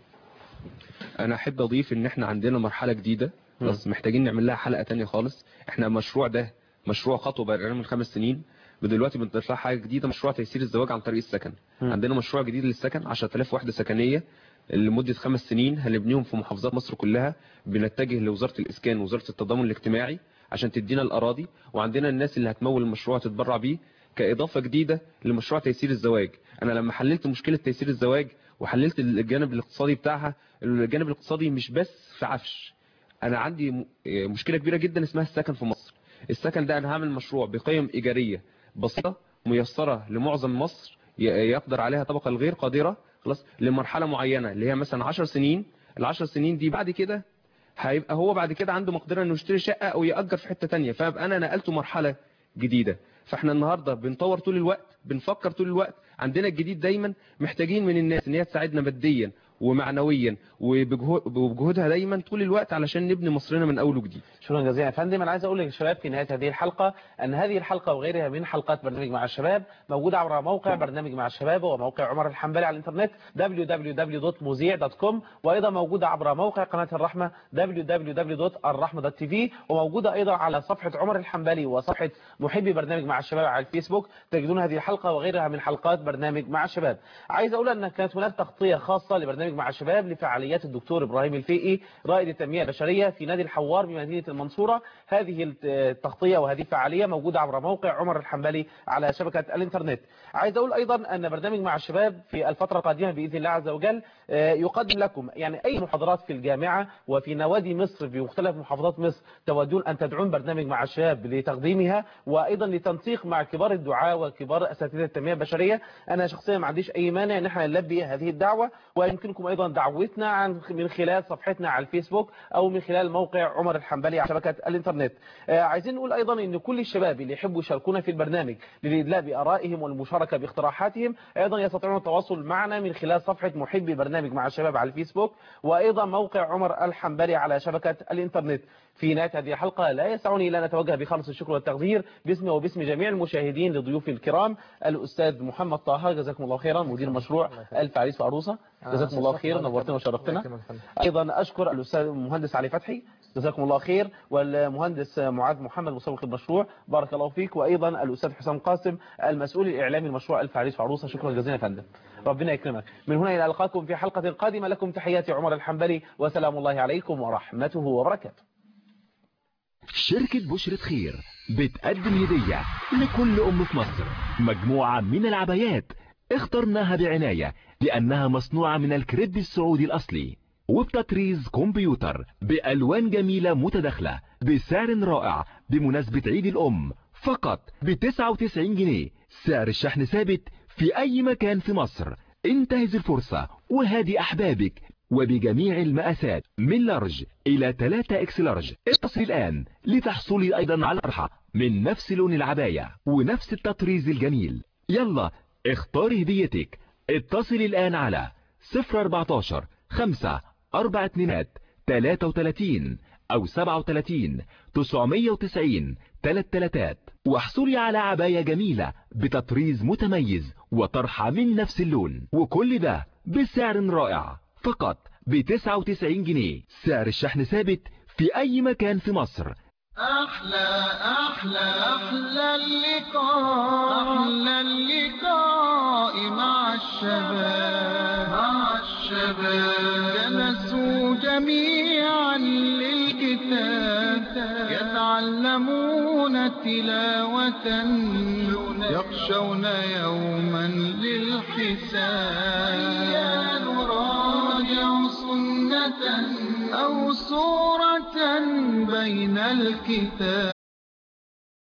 انا احب اضيف ان احنا عندنا مرحله جديده بس محتاجين نعمل لها حلقه تانية خالص. احنا المشروع ده مشروع خطوه بقى من 5 سنين، دلوقتي بنطلع حاجه جديده، مشروع تيسير الزواج عن طريق السكن. عندنا مشروع جديد للسكن 10000 وحده سكنيه لمده 5 سنين هنبنيهم في محافظات مصر كلها. بنتجه لوزاره الاسكان ووزاره التضامن الاجتماعي عشان تدينا الاراضي، وعندنا الناس اللي هتمول المشروع تتبرع بيه كاضافه جديده لمشروع تيسير الزواج. انا لما حللت مشكله تيسير الزواج وحللت الجانب الاقتصادي بتاعها، الجانب الاقتصادي مش بس في عفش، انا عندي مشكله كبيره جدا اسمها السكن في مصر. السكن ده انا هعمل مشروع بقيم ايجاريه بسيطه ميسره لمعظم مصر يقدر عليها طبقه الغير قادره خلاص لمرحله معينه اللي هي مثلا 10 سنين. ال10 سنين دي بعد كده هيبقى هو بعد كده عنده مقدره انه يشتري شقه او يأجر في حته ثانيه، فابقى انا نقلته مرحله جديده. فاحنا النهارده بنطور طول الوقت، بنفكر طول الوقت، عندنا الجديد دايما، محتاجين من الناس ان هي تساعدنا ماديا ومعنويا وبجهودها دايما طول الوقت علشان نبني مصرنا من اول وجديد. شكرا جزيلا يا فندم. انا عايز اقول للشباب في نهايه هذه الحلقه ان هذه الحلقه وغيرها من حلقات برنامج مع الشباب موجوده عبر موقع برنامج مع الشباب وموقع عمر الحنبلي على الانترنت www.muzia.com، وايضا موجوده عبر موقع قناه الرحمه www.الرحمه.tv، وموجوده ايضا على صفحه عمر الحنبلي وصفحه محبي برنامج مع الشباب على الفيسبوك. تجدون هذه الحلقه وغيرها من حلقات برنامج مع الشباب. عايز اقول ان كانت هناك تغطيه خاصه لبرنامج مع الشباب لفعاليات الدكتور ابراهيم الفقي رائد التنميه البشريه في نادي الحوار بمدينه المنصوره. هذه التغطيه وهذه الفعاليه موجوده عبر موقع عمر الحنبلي على شبكه الانترنت. عايز اقول ايضا ان برنامج مع الشباب في الفتره القادمه باذن الله عز وجل يقدم لكم يعني اي محاضرات في الجامعه وفي نوادي مصر في مختلف محافظات مصر تودون ان تدعون برنامج مع الشباب لتقديمها، وايضا لتنسيق مع كبار الدعاة وكبار اساتذه التنميه البشريه. انا شخصيا ما عنديش اي مانع ان احنا نلبي هذه الدعوه، ويمكنكم ايضا دعوتنا من خلال صفحتنا على الفيسبوك او من خلال موقع عمر الحنبلي على شبكه الانترنت. عايزين نقول ايضا ان كل الشباب اللي يحبوا يشاركونا في البرنامج للادلاء بارائهم والمشاركه باقتراحاتهم ايضا يستطيعون التواصل معنا من خلال صفحه محبي برنامج مع الشباب على الفيسبوك وايضا موقع عمر الحنبلي على شبكه الانترنت. في نهايه هذه الحلقه لا يسعني الا ان اتوجه بخالص الشكر والتقدير باسمي وباسم جميع المشاهدين لضيوفي الكرام، الاستاذ محمد طه جزاكم الله خيرا مدير مشروع الف عريس وعروسه، جزاكم الله خير، نورتنا وشرفتنا. ايضا اشكر الاستاذ المهندس علي فتحي جزاكم الله خير، والمهندس معاذ محمد مسوق المشروع بارك الله فيك، وايضا الاستاذ حسام قاسم المسؤول الاعلامي لمشروع الف عريس وعروسه. شكرا جزيلا يا فندم، ربنا يكرمك. من هنا الى القاكم في حلقه قادمه، لكم تحياتي عمر الحنبلي وسلام الله عليكم ورحمته وبركاته. شركة بشرة خير بتقدم هدية لكل أم في مصر، مجموعة من العبايات اخترناها بعناية لأنها مصنوعة من الكريب السعودي الأصلي وبتطريز كمبيوتر بألوان جميلة متداخلة بسعر رائع بمناسبة عيد الأم فقط ب99 جنيه سعر الشحن ثابت في أي مكان في مصر. انتهز الفرصة وهادي أحبابك وبجميع المقاسات من لارج إلى 3 إكس لارج. اتصل الآن لتحصلي أيضا على طرحة من نفس لون العباية ونفس التطريز الجميل. يلا اختار هديتك. اتصل الآن على 014 5 42 33 أو 37 990 33 واحصلي على عباية جميلة بتطريز متميز وطرحة من نفس اللون، وكل ده بسعر رائع فقط ب99 جنيه. سعر الشحن ثابت في أي مكان في مصر. أحلى اللقاء مع الشباب جلسوا جميعا للكتاب يتعلمون تلاوة يخشون يوما للحساب. نراجع سنة أو صورة بين الكتاب.